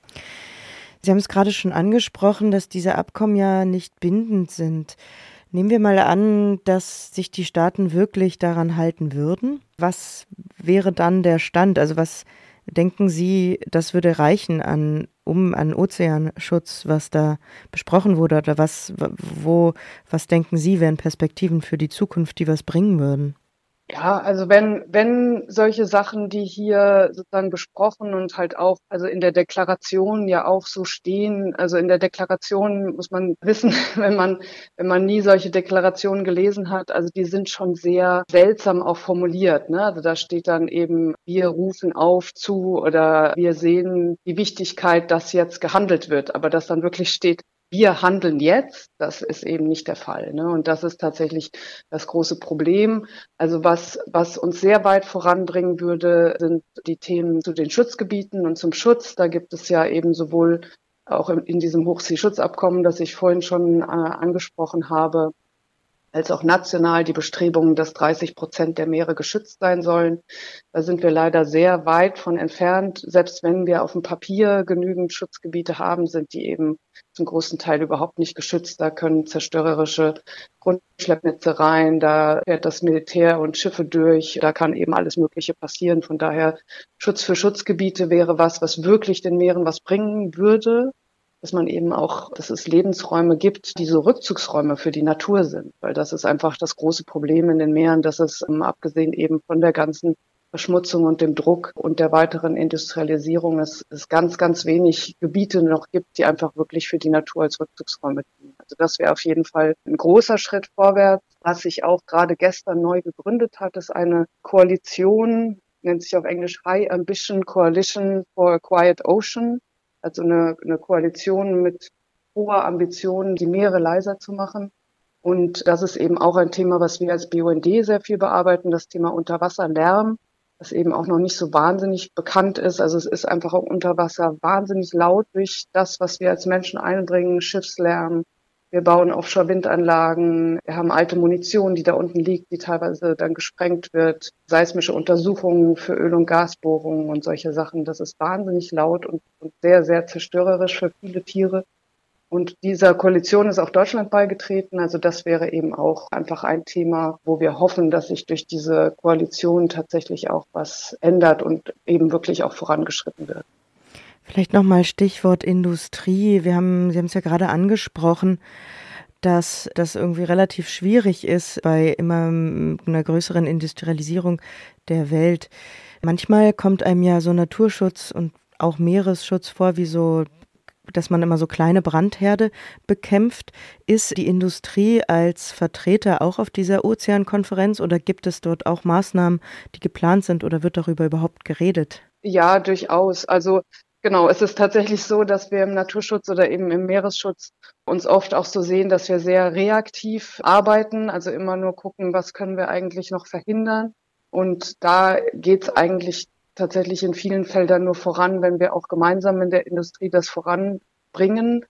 Sie haben es gerade schon angesprochen, dass diese Abkommen ja nicht bindend sind. Nehmen wir mal an, dass sich die Staaten wirklich daran halten würden. Was wäre dann der Stand? Also was denken Sie, das würde reichen an, um, an Ozeanschutz, was da besprochen wurde? Oder was, wo, was denken Sie, wären Perspektiven für die Zukunft, die was bringen würden? Ja, also wenn, wenn solche Sachen, die hier sozusagen besprochen und halt auch, also in der Deklaration ja auch so stehen, also in der Deklaration muss man wissen, wenn man, wenn man nie solche Deklarationen gelesen hat, also die sind schon sehr seltsam auch formuliert, ne? Also da steht dann eben, wir rufen auf zu oder wir sehen die Wichtigkeit, dass jetzt gehandelt wird, aber dass dann wirklich steht, wir handeln jetzt, das ist eben nicht der Fall, ne? Und das ist tatsächlich das große Problem. Also was, was uns sehr weit voranbringen würde, sind die Themen zu den Schutzgebieten und zum Schutz. Da gibt es ja eben sowohl auch in, in diesem Hochseeschutzabkommen, das ich vorhin schon äh, angesprochen habe, als auch national die Bestrebungen, dass dreißig Prozent der Meere geschützt sein sollen. Da sind wir leider sehr weit von entfernt. Selbst wenn wir auf dem Papier genügend Schutzgebiete haben, sind die eben zum großen Teil überhaupt nicht geschützt. Da können zerstörerische Grundschleppnetze rein, da fährt das Militär und Schiffe durch, da kann eben alles Mögliche passieren. Von daher Schutz für Schutzgebiete wäre was, was wirklich den Meeren was bringen würde. Dass man eben auch, dass es Lebensräume gibt, die so Rückzugsräume für die Natur sind. Weil das ist einfach das große Problem in den Meeren, dass es, ähm, abgesehen eben von der ganzen Verschmutzung und dem Druck und der weiteren Industrialisierung, dass es ganz, ganz wenig Gebiete noch gibt, die einfach wirklich für die Natur als Rückzugsräume dienen. Also das wäre auf jeden Fall ein großer Schritt vorwärts. Was sich auch gerade gestern neu gegründet hat, ist eine Koalition, nennt sich auf Englisch High Ambition Coalition for a Quiet Ocean, also eine, eine Koalition mit hoher Ambition, die Meere leiser zu machen. Und das ist eben auch ein Thema, was wir als B U N D sehr viel bearbeiten, das Thema Unterwasserlärm, das eben auch noch nicht so wahnsinnig bekannt ist. Also es ist einfach auch unter Wasser wahnsinnig laut durch das, was wir als Menschen einbringen, Schiffslärm. Wir bauen Offshore-Windanlagen, wir haben alte Munition, die da unten liegt, die teilweise dann gesprengt wird, seismische Untersuchungen für Öl- und Gasbohrungen und solche Sachen. Das ist wahnsinnig laut und, und sehr, sehr zerstörerisch für viele Tiere. Und dieser Koalition ist auch Deutschland beigetreten. Also das wäre eben auch einfach ein Thema, wo wir hoffen, dass sich durch diese Koalition tatsächlich auch was ändert und eben wirklich auch vorangeschritten wird. Vielleicht nochmal Stichwort Industrie. Wir haben, Sie haben es ja gerade angesprochen, dass das irgendwie relativ schwierig ist bei immer einer größeren Industrialisierung der Welt. Manchmal kommt einem ja so Naturschutz und auch Meeresschutz vor, wie so, dass man immer so kleine Brandherde bekämpft. Ist die Industrie als Vertreter auch auf dieser Ozeankonferenz oder gibt es dort auch Maßnahmen, die geplant sind oder wird darüber überhaupt geredet? Ja, durchaus. Also genau, es ist tatsächlich so, dass wir im Naturschutz oder eben im Meeresschutz uns oft auch so sehen, dass wir sehr reaktiv arbeiten, also immer nur gucken, was können wir eigentlich noch verhindern. Und da geht es eigentlich tatsächlich in vielen Feldern nur voran, wenn wir auch gemeinsam in der Industrie das voranbringen.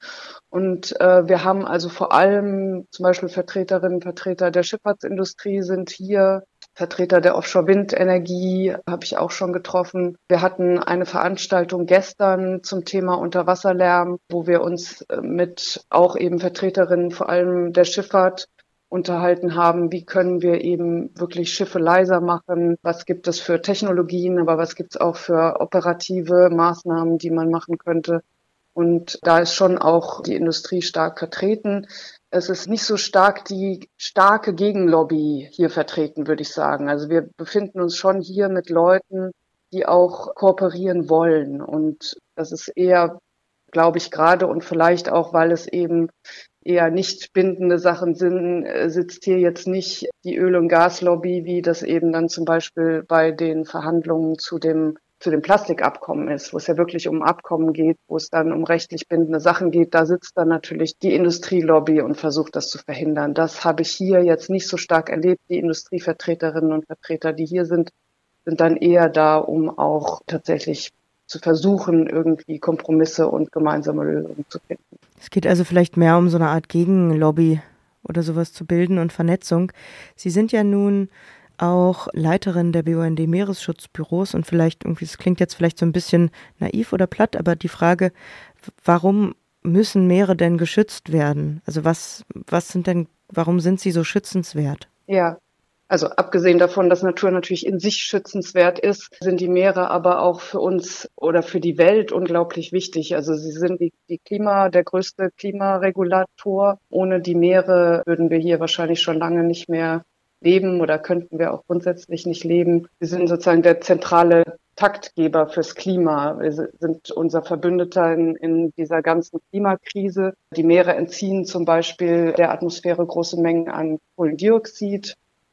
Und äh, wir haben also vor allem zum Beispiel Vertreterinnen, Vertreter der Schifffahrtsindustrie sind hier, Vertreter der Offshore-Windenergie habe ich auch schon getroffen. Wir hatten eine Veranstaltung gestern zum Thema Unterwasserlärm, wo wir uns mit auch eben Vertreterinnen vor allem der Schifffahrt unterhalten haben, wie können wir eben wirklich Schiffe leiser machen, was gibt es für Technologien, aber was gibt es auch für operative Maßnahmen, die man machen könnte. Und da ist schon auch die Industrie stark vertreten. Es ist nicht so stark die starke Gegenlobby hier vertreten, würde ich sagen. Also wir befinden uns schon hier mit Leuten, die auch kooperieren wollen. Und das ist eher, glaube ich, gerade und vielleicht auch, weil es eben eher nicht bindende Sachen sind, sitzt hier jetzt nicht die Öl- und Gaslobby, wie das eben dann zum Beispiel bei den Verhandlungen zu dem zu dem Plastikabkommen ist, wo es ja wirklich um Abkommen geht, wo es dann um rechtlich bindende Sachen geht. Da sitzt dann natürlich die Industrielobby und versucht, das zu verhindern. Das habe ich hier jetzt nicht so stark erlebt. Die Industrievertreterinnen und Vertreter, die hier sind, sind dann eher da, um auch tatsächlich zu versuchen, irgendwie Kompromisse und gemeinsame Lösungen zu finden. Es geht also vielleicht mehr um so eine Art Gegenlobby oder sowas zu bilden und Vernetzung. Sie sind ja nun auch Leiterin der B U N D Meeresschutzbüros und vielleicht irgendwie, es klingt jetzt vielleicht so ein bisschen naiv oder platt, aber die Frage, warum müssen Meere denn geschützt werden? Also was, was sind denn, warum sind sie so schützenswert? Ja, also abgesehen davon, dass Natur natürlich in sich schützenswert ist, sind die Meere aber auch für uns oder für die Welt unglaublich wichtig. Also sie sind die, die Klima, der größte Klimaregulator. Ohne die Meere würden wir hier wahrscheinlich schon lange nicht mehr leben oder könnten wir auch grundsätzlich nicht leben. Sie sind sozusagen der zentrale Taktgeber fürs Klima. Wir sind unser Verbündeter in, in dieser ganzen Klimakrise. Die Meere entziehen zum Beispiel der Atmosphäre große Mengen an Kohlendioxid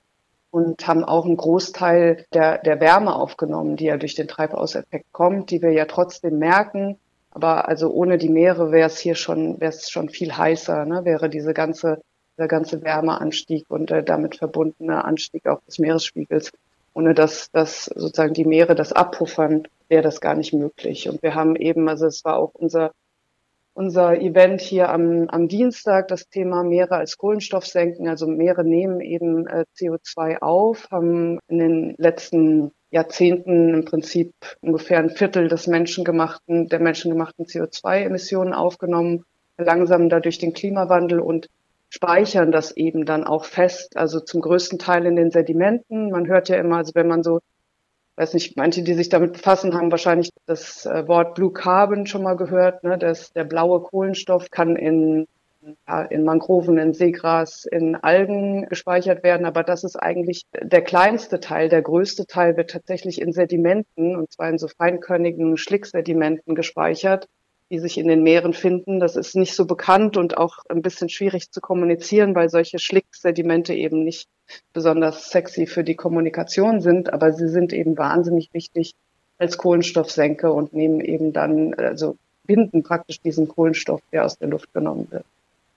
und haben auch einen Großteil der, der Wärme aufgenommen, die ja durch den Treibhauseffekt kommt, die wir ja trotzdem merken. Aber also ohne die Meere wäre es hier schon, wäre es schon viel heißer, ne? Wäre diese ganze der ganze Wärmeanstieg und der damit verbundene Anstieg auch des Meeresspiegels. Ohne dass, dass sozusagen die Meere das abpuffern, wäre das gar nicht möglich. Und wir haben eben, also es war auch unser, unser Event hier am, am Dienstag, das Thema Meere als Kohlenstoff senken. Also Meere nehmen eben äh, C O zwei auf, haben in den letzten Jahrzehnten im Prinzip ungefähr ein Viertel des menschengemachten, der menschengemachten C O zwei Emissionen aufgenommen, langsam dadurch den Klimawandel und speichern das eben dann auch fest, also zum größten Teil in den Sedimenten. Man hört ja immer, also wenn man so, weiß nicht, manche, die sich damit befassen, haben wahrscheinlich das Wort Blue Carbon schon mal gehört, ne? Das, der blaue Kohlenstoff kann in ja, in Mangroven, in Seegras, in Algen gespeichert werden. Aber das ist eigentlich der kleinste Teil. Der größte Teil wird tatsächlich in Sedimenten, und zwar in so feinkörnigen Schlicksedimenten gespeichert, die sich in den Meeren finden. Das ist nicht so bekannt und auch ein bisschen schwierig zu kommunizieren, weil solche Schlicksedimente eben nicht besonders sexy für die Kommunikation sind, aber sie sind eben wahnsinnig wichtig als Kohlenstoffsenke und nehmen eben dann, also binden praktisch diesen Kohlenstoff, der aus der Luft genommen wird.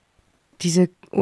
Diese U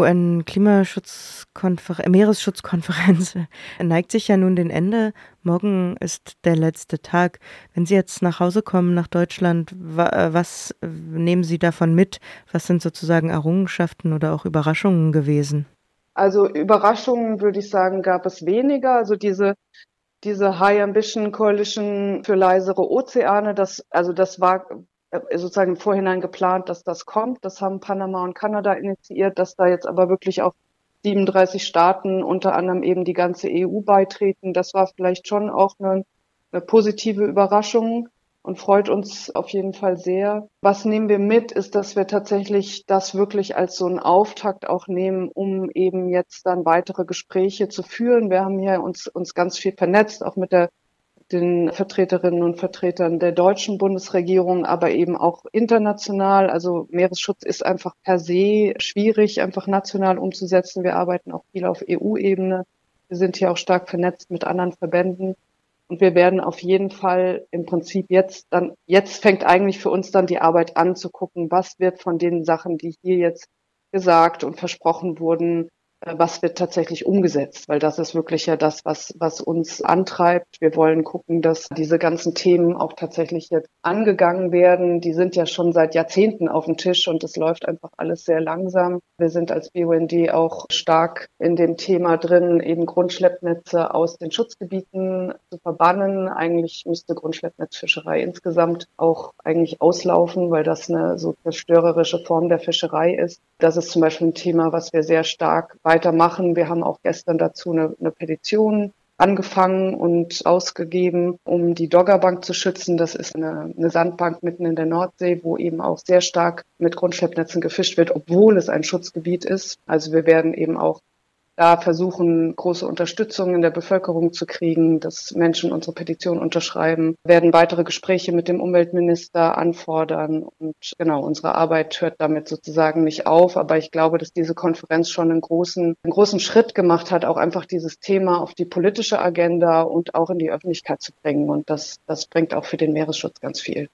N-Klimaschutzkonferenz, Meeresschutzkonferenz neigt sich ja nun dem Ende. Morgen ist der letzte Tag. Wenn Sie jetzt nach Hause kommen, nach Deutschland, was nehmen Sie davon mit? Was sind sozusagen Errungenschaften oder auch Überraschungen gewesen? Also Überraschungen, würde ich sagen, gab es weniger. Also diese, diese High Ambition Coalition für leisere Ozeane, das, also das war sozusagen im Vorhinein geplant, dass das kommt. Das haben Panama und Kanada initiiert, dass da jetzt aber wirklich auch siebenunddreißig Staaten, unter anderem eben die ganze E U, beitreten. Das war vielleicht schon auch eine, eine positive Überraschung und freut uns auf jeden Fall sehr. Was nehmen wir mit, ist, dass wir tatsächlich das wirklich als so einen Auftakt auch nehmen, um eben jetzt dann weitere Gespräche zu führen. Wir haben hier uns, uns ganz viel vernetzt, auch mit der den Vertreterinnen und Vertretern der deutschen Bundesregierung, aber eben auch international. Also Meeresschutz ist einfach per se schwierig, einfach national umzusetzen. Wir arbeiten auch viel auf E U-Ebene. Wir sind hier auch stark vernetzt mit anderen Verbänden. Und wir werden auf jeden Fall im Prinzip jetzt dann, jetzt fängt eigentlich für uns dann die Arbeit an zu gucken, was wird von den Sachen, die hier jetzt gesagt und versprochen wurden, was wird tatsächlich umgesetzt, weil das ist wirklich ja das, was, was uns antreibt. Wir wollen gucken, dass diese ganzen Themen auch tatsächlich jetzt angegangen werden. Die sind ja schon seit Jahrzehnten auf dem Tisch und es läuft einfach alles sehr langsam. Wir sind als B U N D auch stark in dem Thema drin, eben Grundschleppnetze aus den Schutzgebieten zu verbannen. Eigentlich müsste Grundschleppnetzfischerei insgesamt auch eigentlich auslaufen, weil das eine so zerstörerische Form der Fischerei ist. Das ist zum Beispiel ein Thema, was wir sehr stark weitermachen. Wir haben auch gestern dazu eine, eine Petition angefangen und ausgegeben, um die Doggerbank zu schützen. Das ist eine, eine Sandbank mitten in der Nordsee, wo eben auch sehr stark mit Grundschleppnetzen gefischt wird, obwohl es ein Schutzgebiet ist. Also wir werden eben auch da versuchen, große Unterstützung in der Bevölkerung zu kriegen, dass Menschen unsere Petition unterschreiben, werden weitere Gespräche mit dem Umweltminister anfordern. Und genau, unsere Arbeit hört damit sozusagen nicht auf. Aber ich glaube, dass diese Konferenz schon einen großen, einen großen Schritt gemacht hat, auch einfach dieses Thema auf die politische Agenda und auch in die Öffentlichkeit zu bringen. Und das, das bringt auch für den Meeresschutz ganz viel.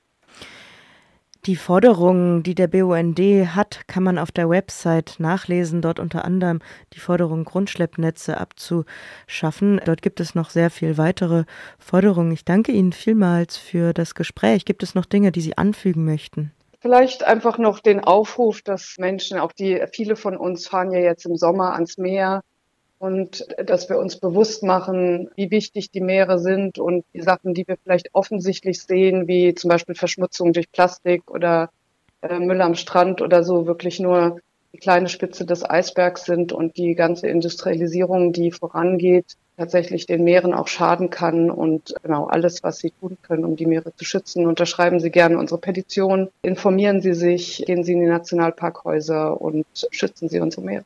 Die Forderungen, die der B U N D hat, kann man auf der Website nachlesen. Dort unter anderem die Forderung, Grundschleppnetze abzuschaffen. Dort gibt es noch sehr viel weitere Forderungen. Ich danke Ihnen vielmals für das Gespräch. Gibt es noch Dinge, die Sie anfügen möchten? Vielleicht einfach noch den Aufruf, dass Menschen, auch die, viele von uns fahren ja jetzt im Sommer ans Meer, und dass wir uns bewusst machen, wie wichtig die Meere sind und die Sachen, die wir vielleicht offensichtlich sehen, wie zum Beispiel Verschmutzung durch Plastik oder äh, Müll am Strand oder so, wirklich nur die kleine Spitze des Eisbergs sind und die ganze Industrialisierung, die vorangeht, tatsächlich den Meeren auch schaden kann. Und genau alles, was Sie tun können, um die Meere zu schützen, unterschreiben Sie gerne unsere Petition, informieren Sie sich, gehen Sie in die Nationalparkhäuser und schützen Sie unsere Meere.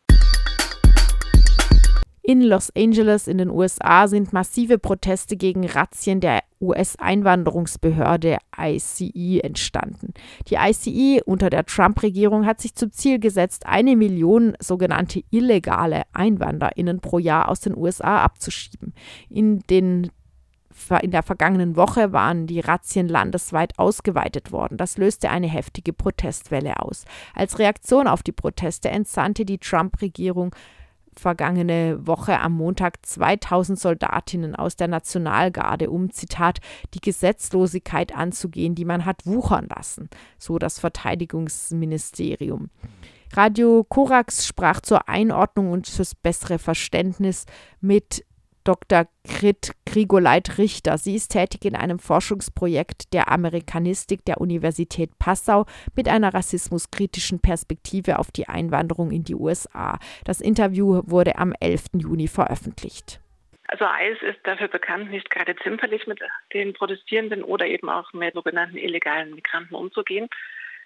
In Los Angeles in den U S A sind massive Proteste gegen Razzien der U S-Einwanderungsbehörde I C E entstanden. Die I C E unter der Trump-Regierung hat sich zum Ziel gesetzt, eine Million sogenannte illegale EinwanderInnen pro Jahr aus den U S A abzuschieben. In den In der vergangenen Woche waren die Razzien landesweit ausgeweitet worden. Das löste eine heftige Protestwelle aus. Als Reaktion auf die Proteste entsandte die Trump-Regierung vergangene Woche am Montag zweitausend Soldatinnen aus der Nationalgarde, um, Zitat, die Gesetzlosigkeit anzugehen, die man hat wuchern lassen, so das Verteidigungsministerium. Radio Korax sprach zur Einordnung und fürs bessere Verständnis mit Doktor Grit Grigoleit-Richter. Sie ist tätig in einem Forschungsprojekt der Amerikanistik der Universität Passau mit einer rassismuskritischen Perspektive auf die Einwanderung in die U S A. Das Interview wurde am elften Juni veröffentlicht. Also I C E ist dafür bekannt, nicht gerade zimperlich mit den Protestierenden oder eben auch mit sogenannten illegalen Migranten umzugehen.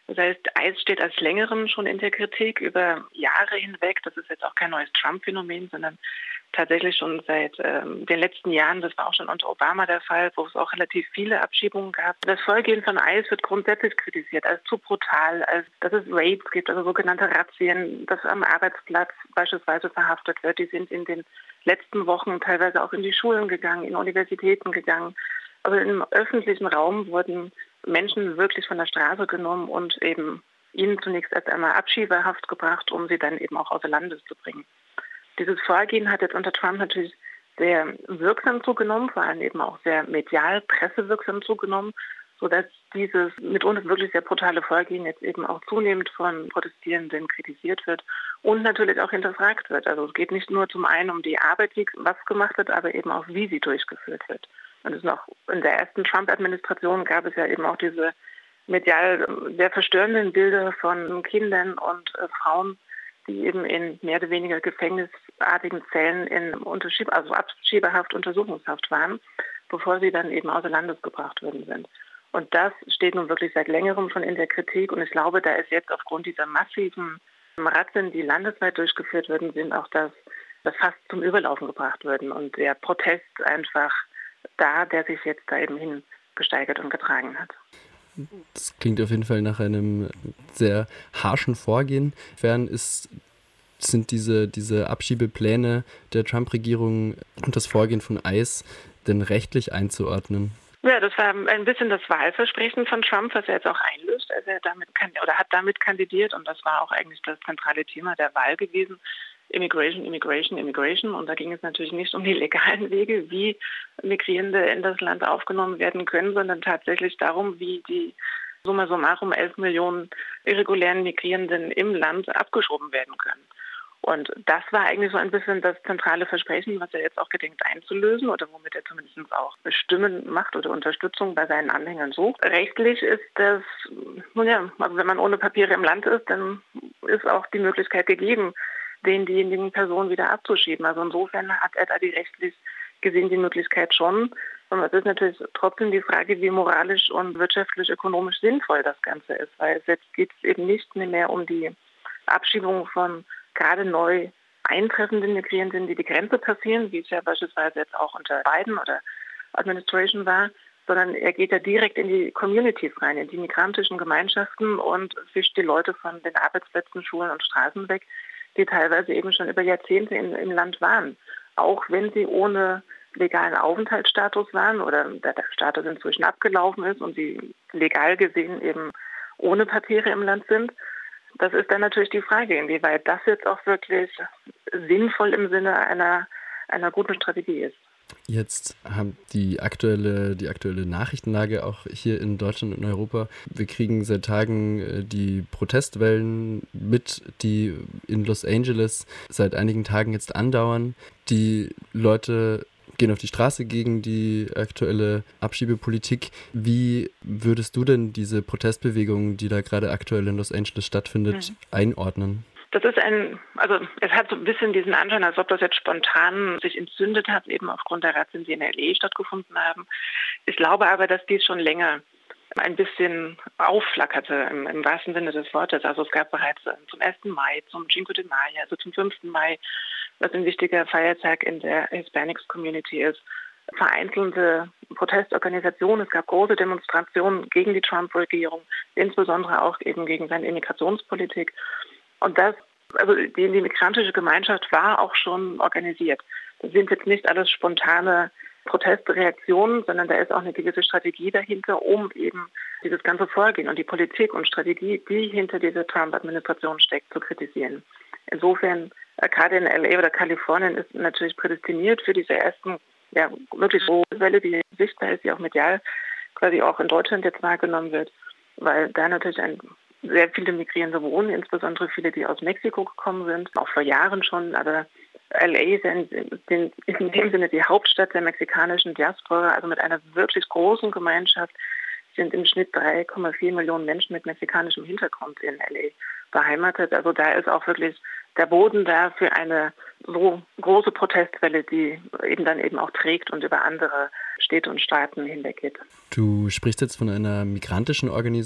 Das heißt, ICE steht als längerem schon in der Kritik über Jahre hinweg. Das ist jetzt auch kein neues Trump-Phänomen, sondern tatsächlich schon seit ähm, den letzten Jahren. Das war auch schon unter Obama der Fall, wo es auch relativ viele Abschiebungen gab. Das Vorgehen von ICE wird grundsätzlich kritisiert als zu brutal, als dass es Rapes gibt, also sogenannte Razzien, dass am Arbeitsplatz beispielsweise verhaftet wird. Die sind in den letzten Wochen teilweise auch in die Schulen gegangen, in Universitäten gegangen. Also im öffentlichen Raum wurden Menschen wirklich von der Straße genommen und eben ihnen zunächst erst einmal Abschiebehaft gebracht, um sie dann eben auch außer Landes zu bringen. Dieses Vorgehen hat jetzt unter Trump natürlich sehr wirksam zugenommen, vor allem eben auch sehr medial, pressewirksam zugenommen, sodass dieses mitunter wirklich sehr brutale Vorgehen jetzt eben auch zunehmend von Protestierenden kritisiert wird und natürlich auch hinterfragt wird. Also es geht nicht nur zum einen um die Arbeit, die was gemacht wird, aber eben auch, wie sie durchgeführt wird. Und es ist noch in der ersten Trump-Administration gab es ja eben auch diese medial sehr verstörenden Bilder von Kindern und äh, Frauen, die eben in mehr oder weniger gefängnisartigen Zellen in Unterschieb- also Abschiebehaft, Untersuchungshaft waren, bevor sie dann eben außer Landes gebracht worden sind. Und das steht nun wirklich seit längerem schon in der Kritik. Und ich glaube, da ist jetzt aufgrund dieser massiven Razzien, die landesweit durchgeführt werden, sind auch das, das fast zum Überlaufen gebracht werden. Und der Protest einfach da, der sich jetzt da eben hin gesteigert und getragen hat. Das klingt auf jeden Fall nach einem sehr harschen Vorgehen. Inwiefern ist, sind diese, diese Abschiebepläne der Trump-Regierung und das Vorgehen von ICE denn rechtlich einzuordnen? Ja, das war ein bisschen das Wahlversprechen von Trump, was er jetzt auch einlöst. Also er damit kann, oder hat damit kandidiert und das war auch eigentlich das zentrale Thema der Wahl gewesen. Immigration, Immigration, Immigration. Und da ging es natürlich nicht um die legalen Wege, wie Migrierende in das Land aufgenommen werden können, sondern tatsächlich darum, wie die summa summarum elf Millionen irregulären Migrierenden im Land abgeschoben werden können. Und das war eigentlich so ein bisschen das zentrale Versprechen, was er jetzt auch gedenkt einzulösen oder womit er zumindest auch Stimmen macht oder Unterstützung bei seinen Anhängern sucht. Rechtlich ist das, nun ja, also wenn man ohne Papiere im Land ist, dann ist auch die Möglichkeit gegeben, den diejenigen Personen wieder abzuschieben. Also insofern hat er da die rechtlich gesehen die Möglichkeit schon. Und es ist natürlich trotzdem die Frage, wie moralisch und wirtschaftlich, ökonomisch sinnvoll das Ganze ist. Weil jetzt geht es eben nicht mehr um die Abschiebung von gerade neu eintreffenden Migrierenden, die die Grenze passieren, wie es ja beispielsweise jetzt auch unter Biden oder Administration war, sondern er geht ja direkt in die Communities rein, in die migrantischen Gemeinschaften und fischt die Leute von den Arbeitsplätzen, Schulen und Straßen weg, die teilweise eben schon über Jahrzehnte in, im Land waren. Auch wenn sie ohne legalen Aufenthaltsstatus waren oder der Status inzwischen abgelaufen ist und sie legal gesehen eben ohne Papiere im Land sind. Das ist dann natürlich die Frage, inwieweit das jetzt auch wirklich sinnvoll im Sinne einer, einer guten Strategie ist. Jetzt haben die aktuelle, die aktuelle Nachrichtenlage auch hier in Deutschland und in Europa. Wir kriegen seit Tagen die Protestwellen mit, die in Los Angeles seit einigen Tagen jetzt andauern. Die Leute gehen auf die Straße gegen die aktuelle Abschiebepolitik. Wie würdest du denn diese Protestbewegung, die da gerade aktuell in Los Angeles stattfindet, mhm. einordnen? Das ist ein, also es hat so ein bisschen diesen Anschein, als ob das jetzt spontan sich entzündet hat, eben aufgrund der Razzien, die in L A stattgefunden haben. Ich glaube aber, dass dies schon länger ein bisschen aufflackerte, im, im wahrsten Sinne des Wortes. Also es gab bereits zum ersten Mai, zum Cinco de Mayo, also zum fünften Mai, was ein wichtiger Feiertag in der Hispanics Community ist, vereinzelte Protestorganisationen. Es gab große Demonstrationen gegen die Trump-Regierung, insbesondere auch eben gegen seine Immigrationspolitik. Und das, also die, die migrantische Gemeinschaft war auch schon organisiert. Das sind jetzt nicht alles spontane Protestreaktionen, sondern da ist auch eine gewisse Strategie dahinter, um eben dieses ganze Vorgehen und die Politik und Strategie, die hinter dieser Trump-Administration steckt, zu kritisieren. Insofern, gerade in L A oder Kalifornien ist natürlich prädestiniert für diese ersten, ja, wirklich große Welle, die sichtbar ist, die auch medial quasi auch in Deutschland jetzt wahrgenommen wird, weil da natürlich ein sehr viele Migrierende wohnen, insbesondere viele, die aus Mexiko gekommen sind, auch vor Jahren schon, aber L A ist in, in dem Sinne die Hauptstadt der mexikanischen Diaspora, also mit einer wirklich großen Gemeinschaft sind im Schnitt drei Komma vier Millionen Menschen mit mexikanischem Hintergrund in L A beheimatet. Also da ist auch wirklich der Boden da für eine so große Protestwelle, die eben dann eben auch trägt und über andere Städte und Staaten hinweggeht. Du sprichst jetzt von einer migrantischen Organisation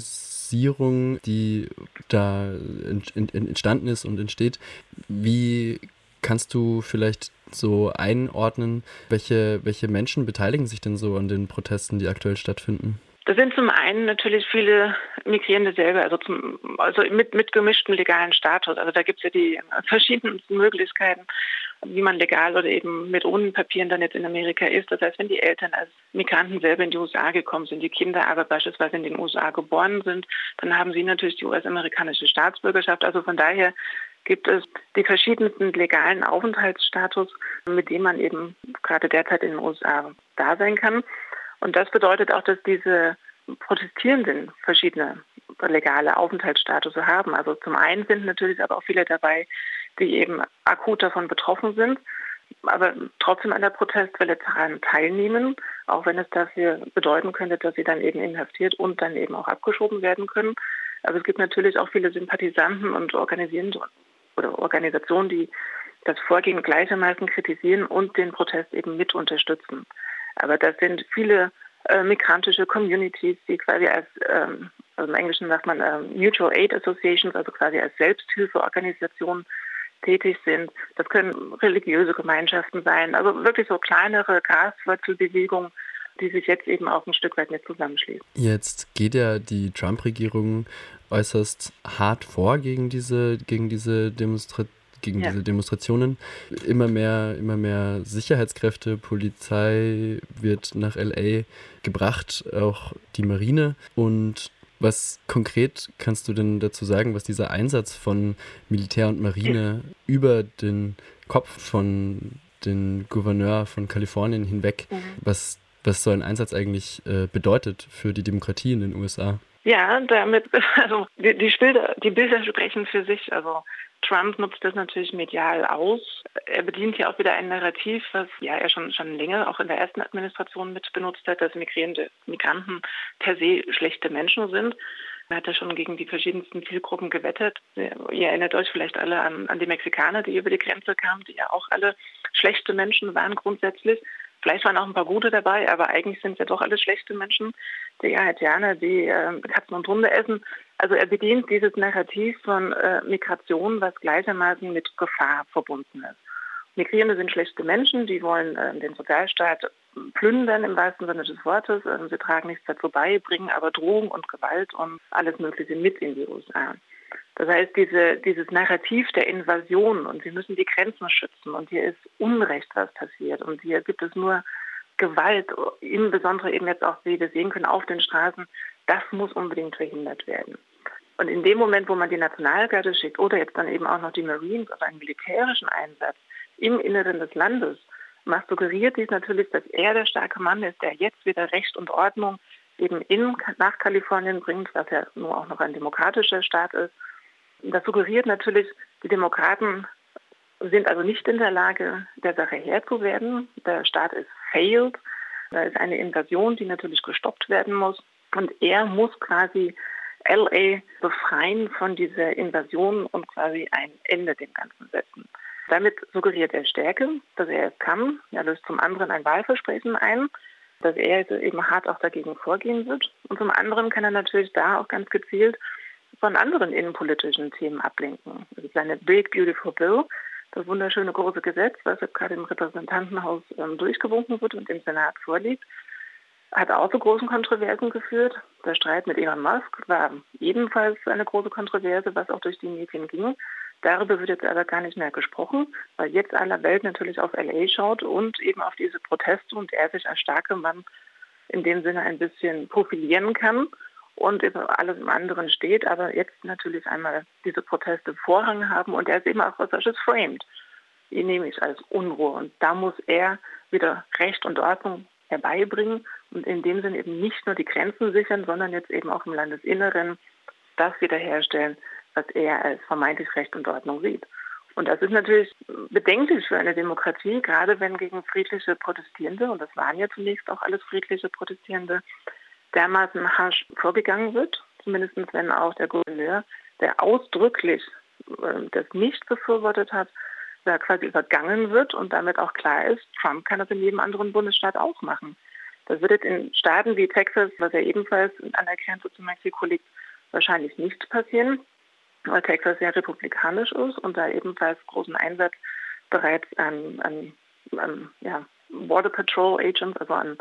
Polarisierung, die da entstanden ist und entsteht. Wie kannst du vielleicht so einordnen, welche, welche Menschen beteiligen sich denn so an den Protesten, die aktuell stattfinden? Das sind zum einen natürlich viele Migrierende selber, also, zum, also mit, mit gemischtem legalen Status. Also da gibt es ja die verschiedensten Möglichkeiten, wie man legal oder eben mit ohne Papieren dann jetzt in Amerika ist. Das heißt, wenn die Eltern als Migranten selber in die U S A gekommen sind, die Kinder aber beispielsweise in den U S A geboren sind, dann haben sie natürlich die U S-amerikanische Staatsbürgerschaft. Also von daher gibt es die verschiedensten legalen Aufenthaltsstatus, mit dem man eben gerade derzeit in den U S A da sein kann. Und das bedeutet auch, dass diese Protestierenden verschiedene legale Aufenthaltsstatus haben. Also zum einen sind natürlich aber auch viele dabei, die eben akut davon betroffen sind, aber trotzdem an der Protestwelle daran teilnehmen, auch wenn es dafür bedeuten könnte, dass sie dann eben inhaftiert und dann eben auch abgeschoben werden können. Also es gibt natürlich auch viele Sympathisanten und organisierende oder Organisationen, die das Vorgehen gleichermaßen kritisieren und den Protest eben mit unterstützen. Aber das sind viele äh, migrantische Communities, die quasi als, ähm, also im Englischen sagt man äh, Mutual Aid Associations, also quasi als Selbsthilfeorganisationen tätig sind. Das können religiöse Gemeinschaften sein, also wirklich so kleinere Graswurzelbewegungen, die sich jetzt eben auch ein Stück weit mit zusammenschließen. Jetzt geht ja die Trump-Regierung äußerst hart vor gegen diese, gegen diese Demonstrationen. gegen ja. diese Demonstrationen. Immer mehr, immer mehr Sicherheitskräfte, Polizei wird nach L A gebracht, auch die Marine. Und was konkret kannst du denn dazu sagen, was dieser Einsatz von Militär und Marine ja. über den Kopf von den Gouverneur von Kalifornien hinweg, mhm. was, was so ein Einsatz eigentlich äh, bedeutet für die Demokratie in den U S A? Ja, damit, also die, die, Bilder, die Bilder sprechen für sich. Also Trump nutzt das natürlich medial aus. Er bedient hier auch wieder ein Narrativ, was ja er schon schon länger auch in der ersten Administration mit benutzt hat, dass migrierende Migranten per se schlechte Menschen sind. Er hat ja schon gegen die verschiedensten Zielgruppen gewettet. Ihr erinnert euch vielleicht alle an, an die Mexikaner, die über die Grenze kamen, die ja auch alle schlechte Menschen waren grundsätzlich. Vielleicht waren auch ein paar gute dabei, aber eigentlich sind es ja doch alles schlechte Menschen, die Haitianer, die äh, Katzen und Hunde essen. Also er bedient dieses Narrativ von äh, Migration, was gleichermaßen mit Gefahr verbunden ist. Migrierende sind schlechte Menschen, die wollen äh, den Sozialstaat plündern im wahrsten Sinne des Wortes. Äh, sie tragen nichts dazu bei, bringen aber Drohung und Gewalt und alles Mögliche mit in die U S A. Das heißt, diese, dieses Narrativ der Invasion und wir müssen die Grenzen schützen und hier ist Unrecht, was passiert und hier gibt es nur Gewalt, insbesondere eben jetzt auch, wie wir sehen können, auf den Straßen, das muss unbedingt verhindert werden. Und in dem Moment, wo man die Nationalgarde schickt oder jetzt dann eben auch noch die Marines, also einen militärischen Einsatz im Inneren des Landes, macht suggeriert dies natürlich, dass er der starke Mann ist, der jetzt wieder Recht und Ordnung eben in, nach Kalifornien bringt, was ja nur auch noch ein demokratischer Staat ist. Das suggeriert natürlich, die Demokraten sind also nicht in der Lage, der Sache Herr zu werden. Der Staat ist failed. Da ist eine Invasion, die natürlich gestoppt werden muss. Und er muss quasi L A befreien von dieser Invasion und quasi ein Ende dem Ganzen setzen. Damit suggeriert er Stärke, dass er es kann. Er löst zum anderen ein Wahlversprechen ein, dass er eben hart auch dagegen vorgehen wird. Und zum anderen kann er natürlich da auch ganz gezielt von anderen innenpolitischen Themen ablenken. Das ist seine Big Beautiful Bill, das wunderschöne große Gesetz, was jetzt gerade im Repräsentantenhaus ähm, durchgewunken wird und im Senat vorliegt, hat auch zu großen Kontroversen geführt. Der Streit mit Elon Musk war ebenfalls eine große Kontroverse, was auch durch die Medien ging. Darüber wird jetzt aber gar nicht mehr gesprochen, weil jetzt aller Welt natürlich auf L A schaut und eben auf diese Proteste und er sich als starker Mann in dem Sinne ein bisschen profilieren kann und eben alles im anderen steht, aber jetzt natürlich einmal diese Proteste Vorrang haben und er ist eben auch als solches framed. Die nehme ich als Unruhe und da muss er wieder Recht und Ordnung herbeibringen und in dem Sinne eben nicht nur die Grenzen sichern, sondern jetzt eben auch im Landesinneren das wiederherstellen, was er als vermeintlich Recht und Ordnung sieht. Und das ist natürlich bedenklich für eine Demokratie, gerade wenn gegen friedliche Protestierende, und das waren ja zunächst auch alles friedliche Protestierende, dermaßen harsch vorgegangen wird, zumindest wenn auch der Gouverneur, der ausdrücklich äh, das nicht befürwortet hat, da quasi übergangen wird und damit auch klar ist, Trump kann das in jedem anderen Bundesstaat auch machen. Das wird jetzt in Staaten wie Texas, was ja ebenfalls an der Grenze zu Mexiko liegt, wahrscheinlich nicht passieren, weil Texas sehr republikanisch ist und da ebenfalls großen Einsatz bereits an, an, an ja, Border Patrol Agents, also an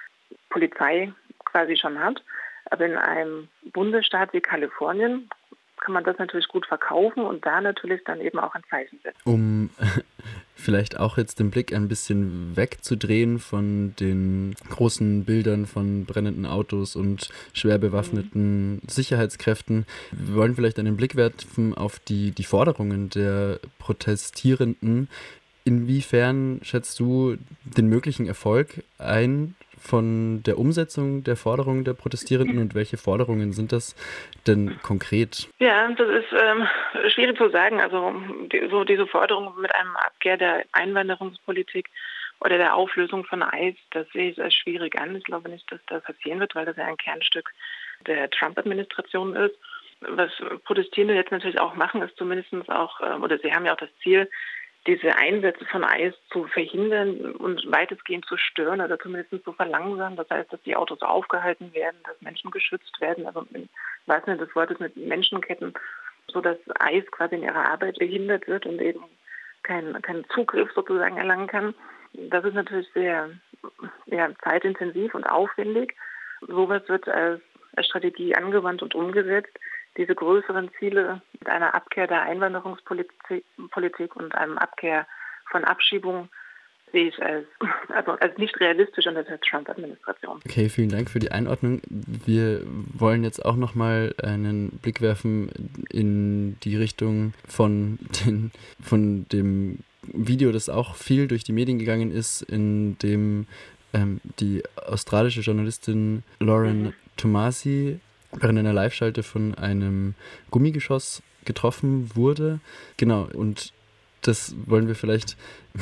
Polizei quasi schon hat. Aber in einem Bundesstaat wie Kalifornien kann man das natürlich gut verkaufen und da natürlich dann eben auch ein Zeichen setzen. Um vielleicht auch jetzt den Blick ein bisschen wegzudrehen von den großen Bildern von brennenden Autos und schwer bewaffneten mhm. Sicherheitskräften. Wir wollen vielleicht einen Blick werfen auf die, die Forderungen der Protestierenden. Inwiefern schätzt du den möglichen Erfolg ein von der Umsetzung der Forderungen der Protestierenden und welche Forderungen sind das denn konkret? Ja, das ist ähm, schwierig zu sagen. Also die, so diese Forderung mit einem Abkehr der Einwanderungspolitik oder der Auflösung von ICE, das sehe ich als schwierig an. Ich glaube nicht, dass das passieren wird, weil das ja ein Kernstück der Trump-Administration ist. Was Protestierende jetzt natürlich auch machen, ist zumindest auch, oder sie haben ja auch das Ziel, diese Einsätze von ICE zu verhindern und weitestgehend zu stören oder zumindest zu verlangsamen. Das heißt, dass die Autos aufgehalten werden, dass Menschen geschützt werden, also im wahrsten Sinne des Wortes mit Menschenketten, sodass ICE quasi in ihrer Arbeit behindert wird und eben keinen kein Zugriff sozusagen erlangen kann. Das ist natürlich sehr ja, zeitintensiv und aufwendig. Sowas wird als, als Strategie angewandt und umgesetzt. Diese größeren Ziele mit einer Abkehr der Einwanderungspolitik Politik und einem Abkehr von Abschiebung sehe ich als, also als nicht realistisch unter der Trump-Administration. Okay, vielen Dank für die Einordnung. Wir wollen jetzt auch nochmal einen Blick werfen in die Richtung von, den, von dem Video, das auch viel durch die Medien gegangen ist, in dem ähm, die australische Journalistin Lauren mhm. Tomasi während einer Live-Schalte von einem Gummigeschoss getroffen wurde. Genau, und das wollen wir vielleicht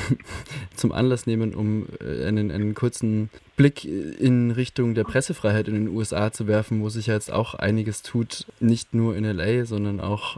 zum Anlass nehmen, um einen, einen kurzen Blick in Richtung der Pressefreiheit in den U S A zu werfen, wo sich ja jetzt auch einiges tut, nicht nur in L A, sondern auch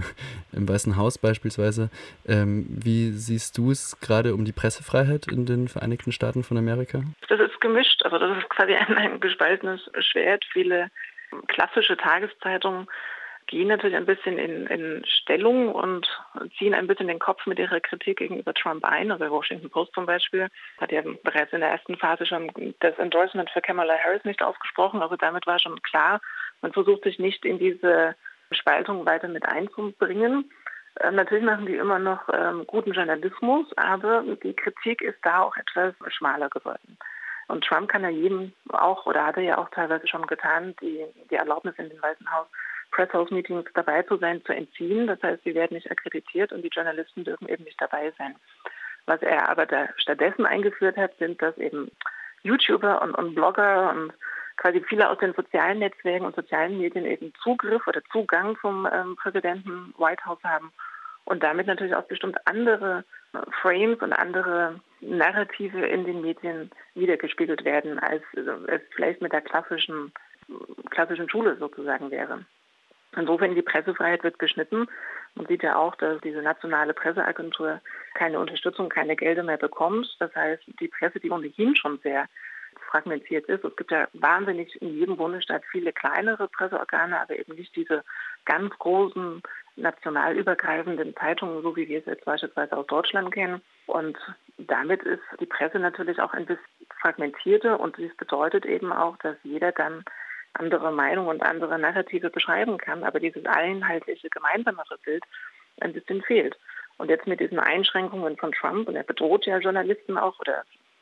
im Weißen Haus beispielsweise. Ähm, wie siehst du es gerade um die Pressefreiheit in den Vereinigten Staaten von Amerika? Das ist gemischt, also das ist quasi ein, ein gespaltenes Schwert. Viele klassische Tageszeitungen gehen natürlich ein bisschen in, in Stellung und ziehen ein bisschen den Kopf mit ihrer Kritik gegenüber Trump ein. Also Washington Post zum Beispiel hat ja bereits in der ersten Phase schon das Endorsement für Kamala Harris nicht ausgesprochen. Also damit war schon klar, man versucht sich nicht in diese Spaltung weiter mit einzubringen. Ähm, natürlich machen die immer noch ähm, guten Journalismus, aber die Kritik ist da auch etwas schmaler geworden. Und Trump kann ja jedem auch, oder hat er ja auch teilweise schon getan, die, die Erlaubnis in den Weißen Haus, Press-House-Meetings dabei zu sein, zu entziehen. Das heißt, sie werden nicht akkreditiert und die Journalisten dürfen eben nicht dabei sein. Was er aber da stattdessen eingeführt hat, sind, dass eben YouTuber und, und Blogger und quasi viele aus den sozialen Netzwerken und sozialen Medien eben Zugriff oder Zugang zum ähm, Präsidenten White House haben und damit natürlich auch bestimmt andere Frames und andere Narrative in den Medien wiedergespiegelt werden, als es vielleicht mit der klassischen, klassischen Schule sozusagen wäre. Insofern, die Pressefreiheit wird beschnitten. Man sieht ja auch, dass diese nationale Presseagentur keine Unterstützung, keine Gelder mehr bekommt. Das heißt, die Presse, die ohnehin schon sehr fragmentiert ist. Es gibt ja wahnsinnig in jedem Bundesstaat viele kleinere Presseorgane, aber eben nicht diese ganz großen nationalübergreifenden Zeitungen, so wie wir es jetzt beispielsweise aus Deutschland kennen. Und damit ist die Presse natürlich auch ein bisschen fragmentierter und dies bedeutet eben auch, dass jeder dann andere Meinungen und andere Narrative beschreiben kann, aber dieses einheitliche, gemeinsamere Bild ein bisschen fehlt. Und jetzt mit diesen Einschränkungen von Trump, und er bedroht ja Journalisten auch, oder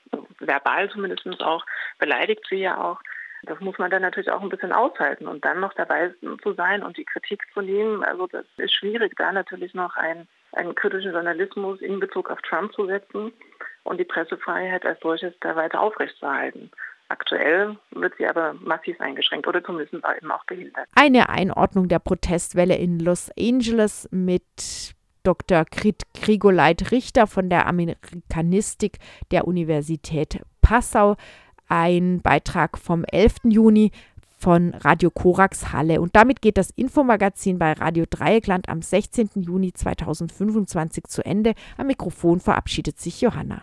verbal zumindest auch, beleidigt sie ja auch, das muss man dann natürlich auch ein bisschen aushalten und dann noch dabei zu sein und die Kritik zu nehmen. Also das ist schwierig, da natürlich noch einen, einen kritischen Journalismus in Bezug auf Trump zu setzen und die Pressefreiheit als solches da weiter aufrechtzuerhalten. Aktuell wird sie aber massiv eingeschränkt oder zumindest eben auch behindert. Eine Einordnung der Protestwelle in Los Angeles mit Doktor Grigoleit Richter von der Amerikanistik der Universität Passau. Ein Beitrag vom elften Juni von Radio Korax Halle. Und damit geht das Infomagazin bei Radio Dreieckland am sechzehnten Juni zweitausendfünfundzwanzig zu Ende. Am Mikrofon verabschiedet sich Johanna.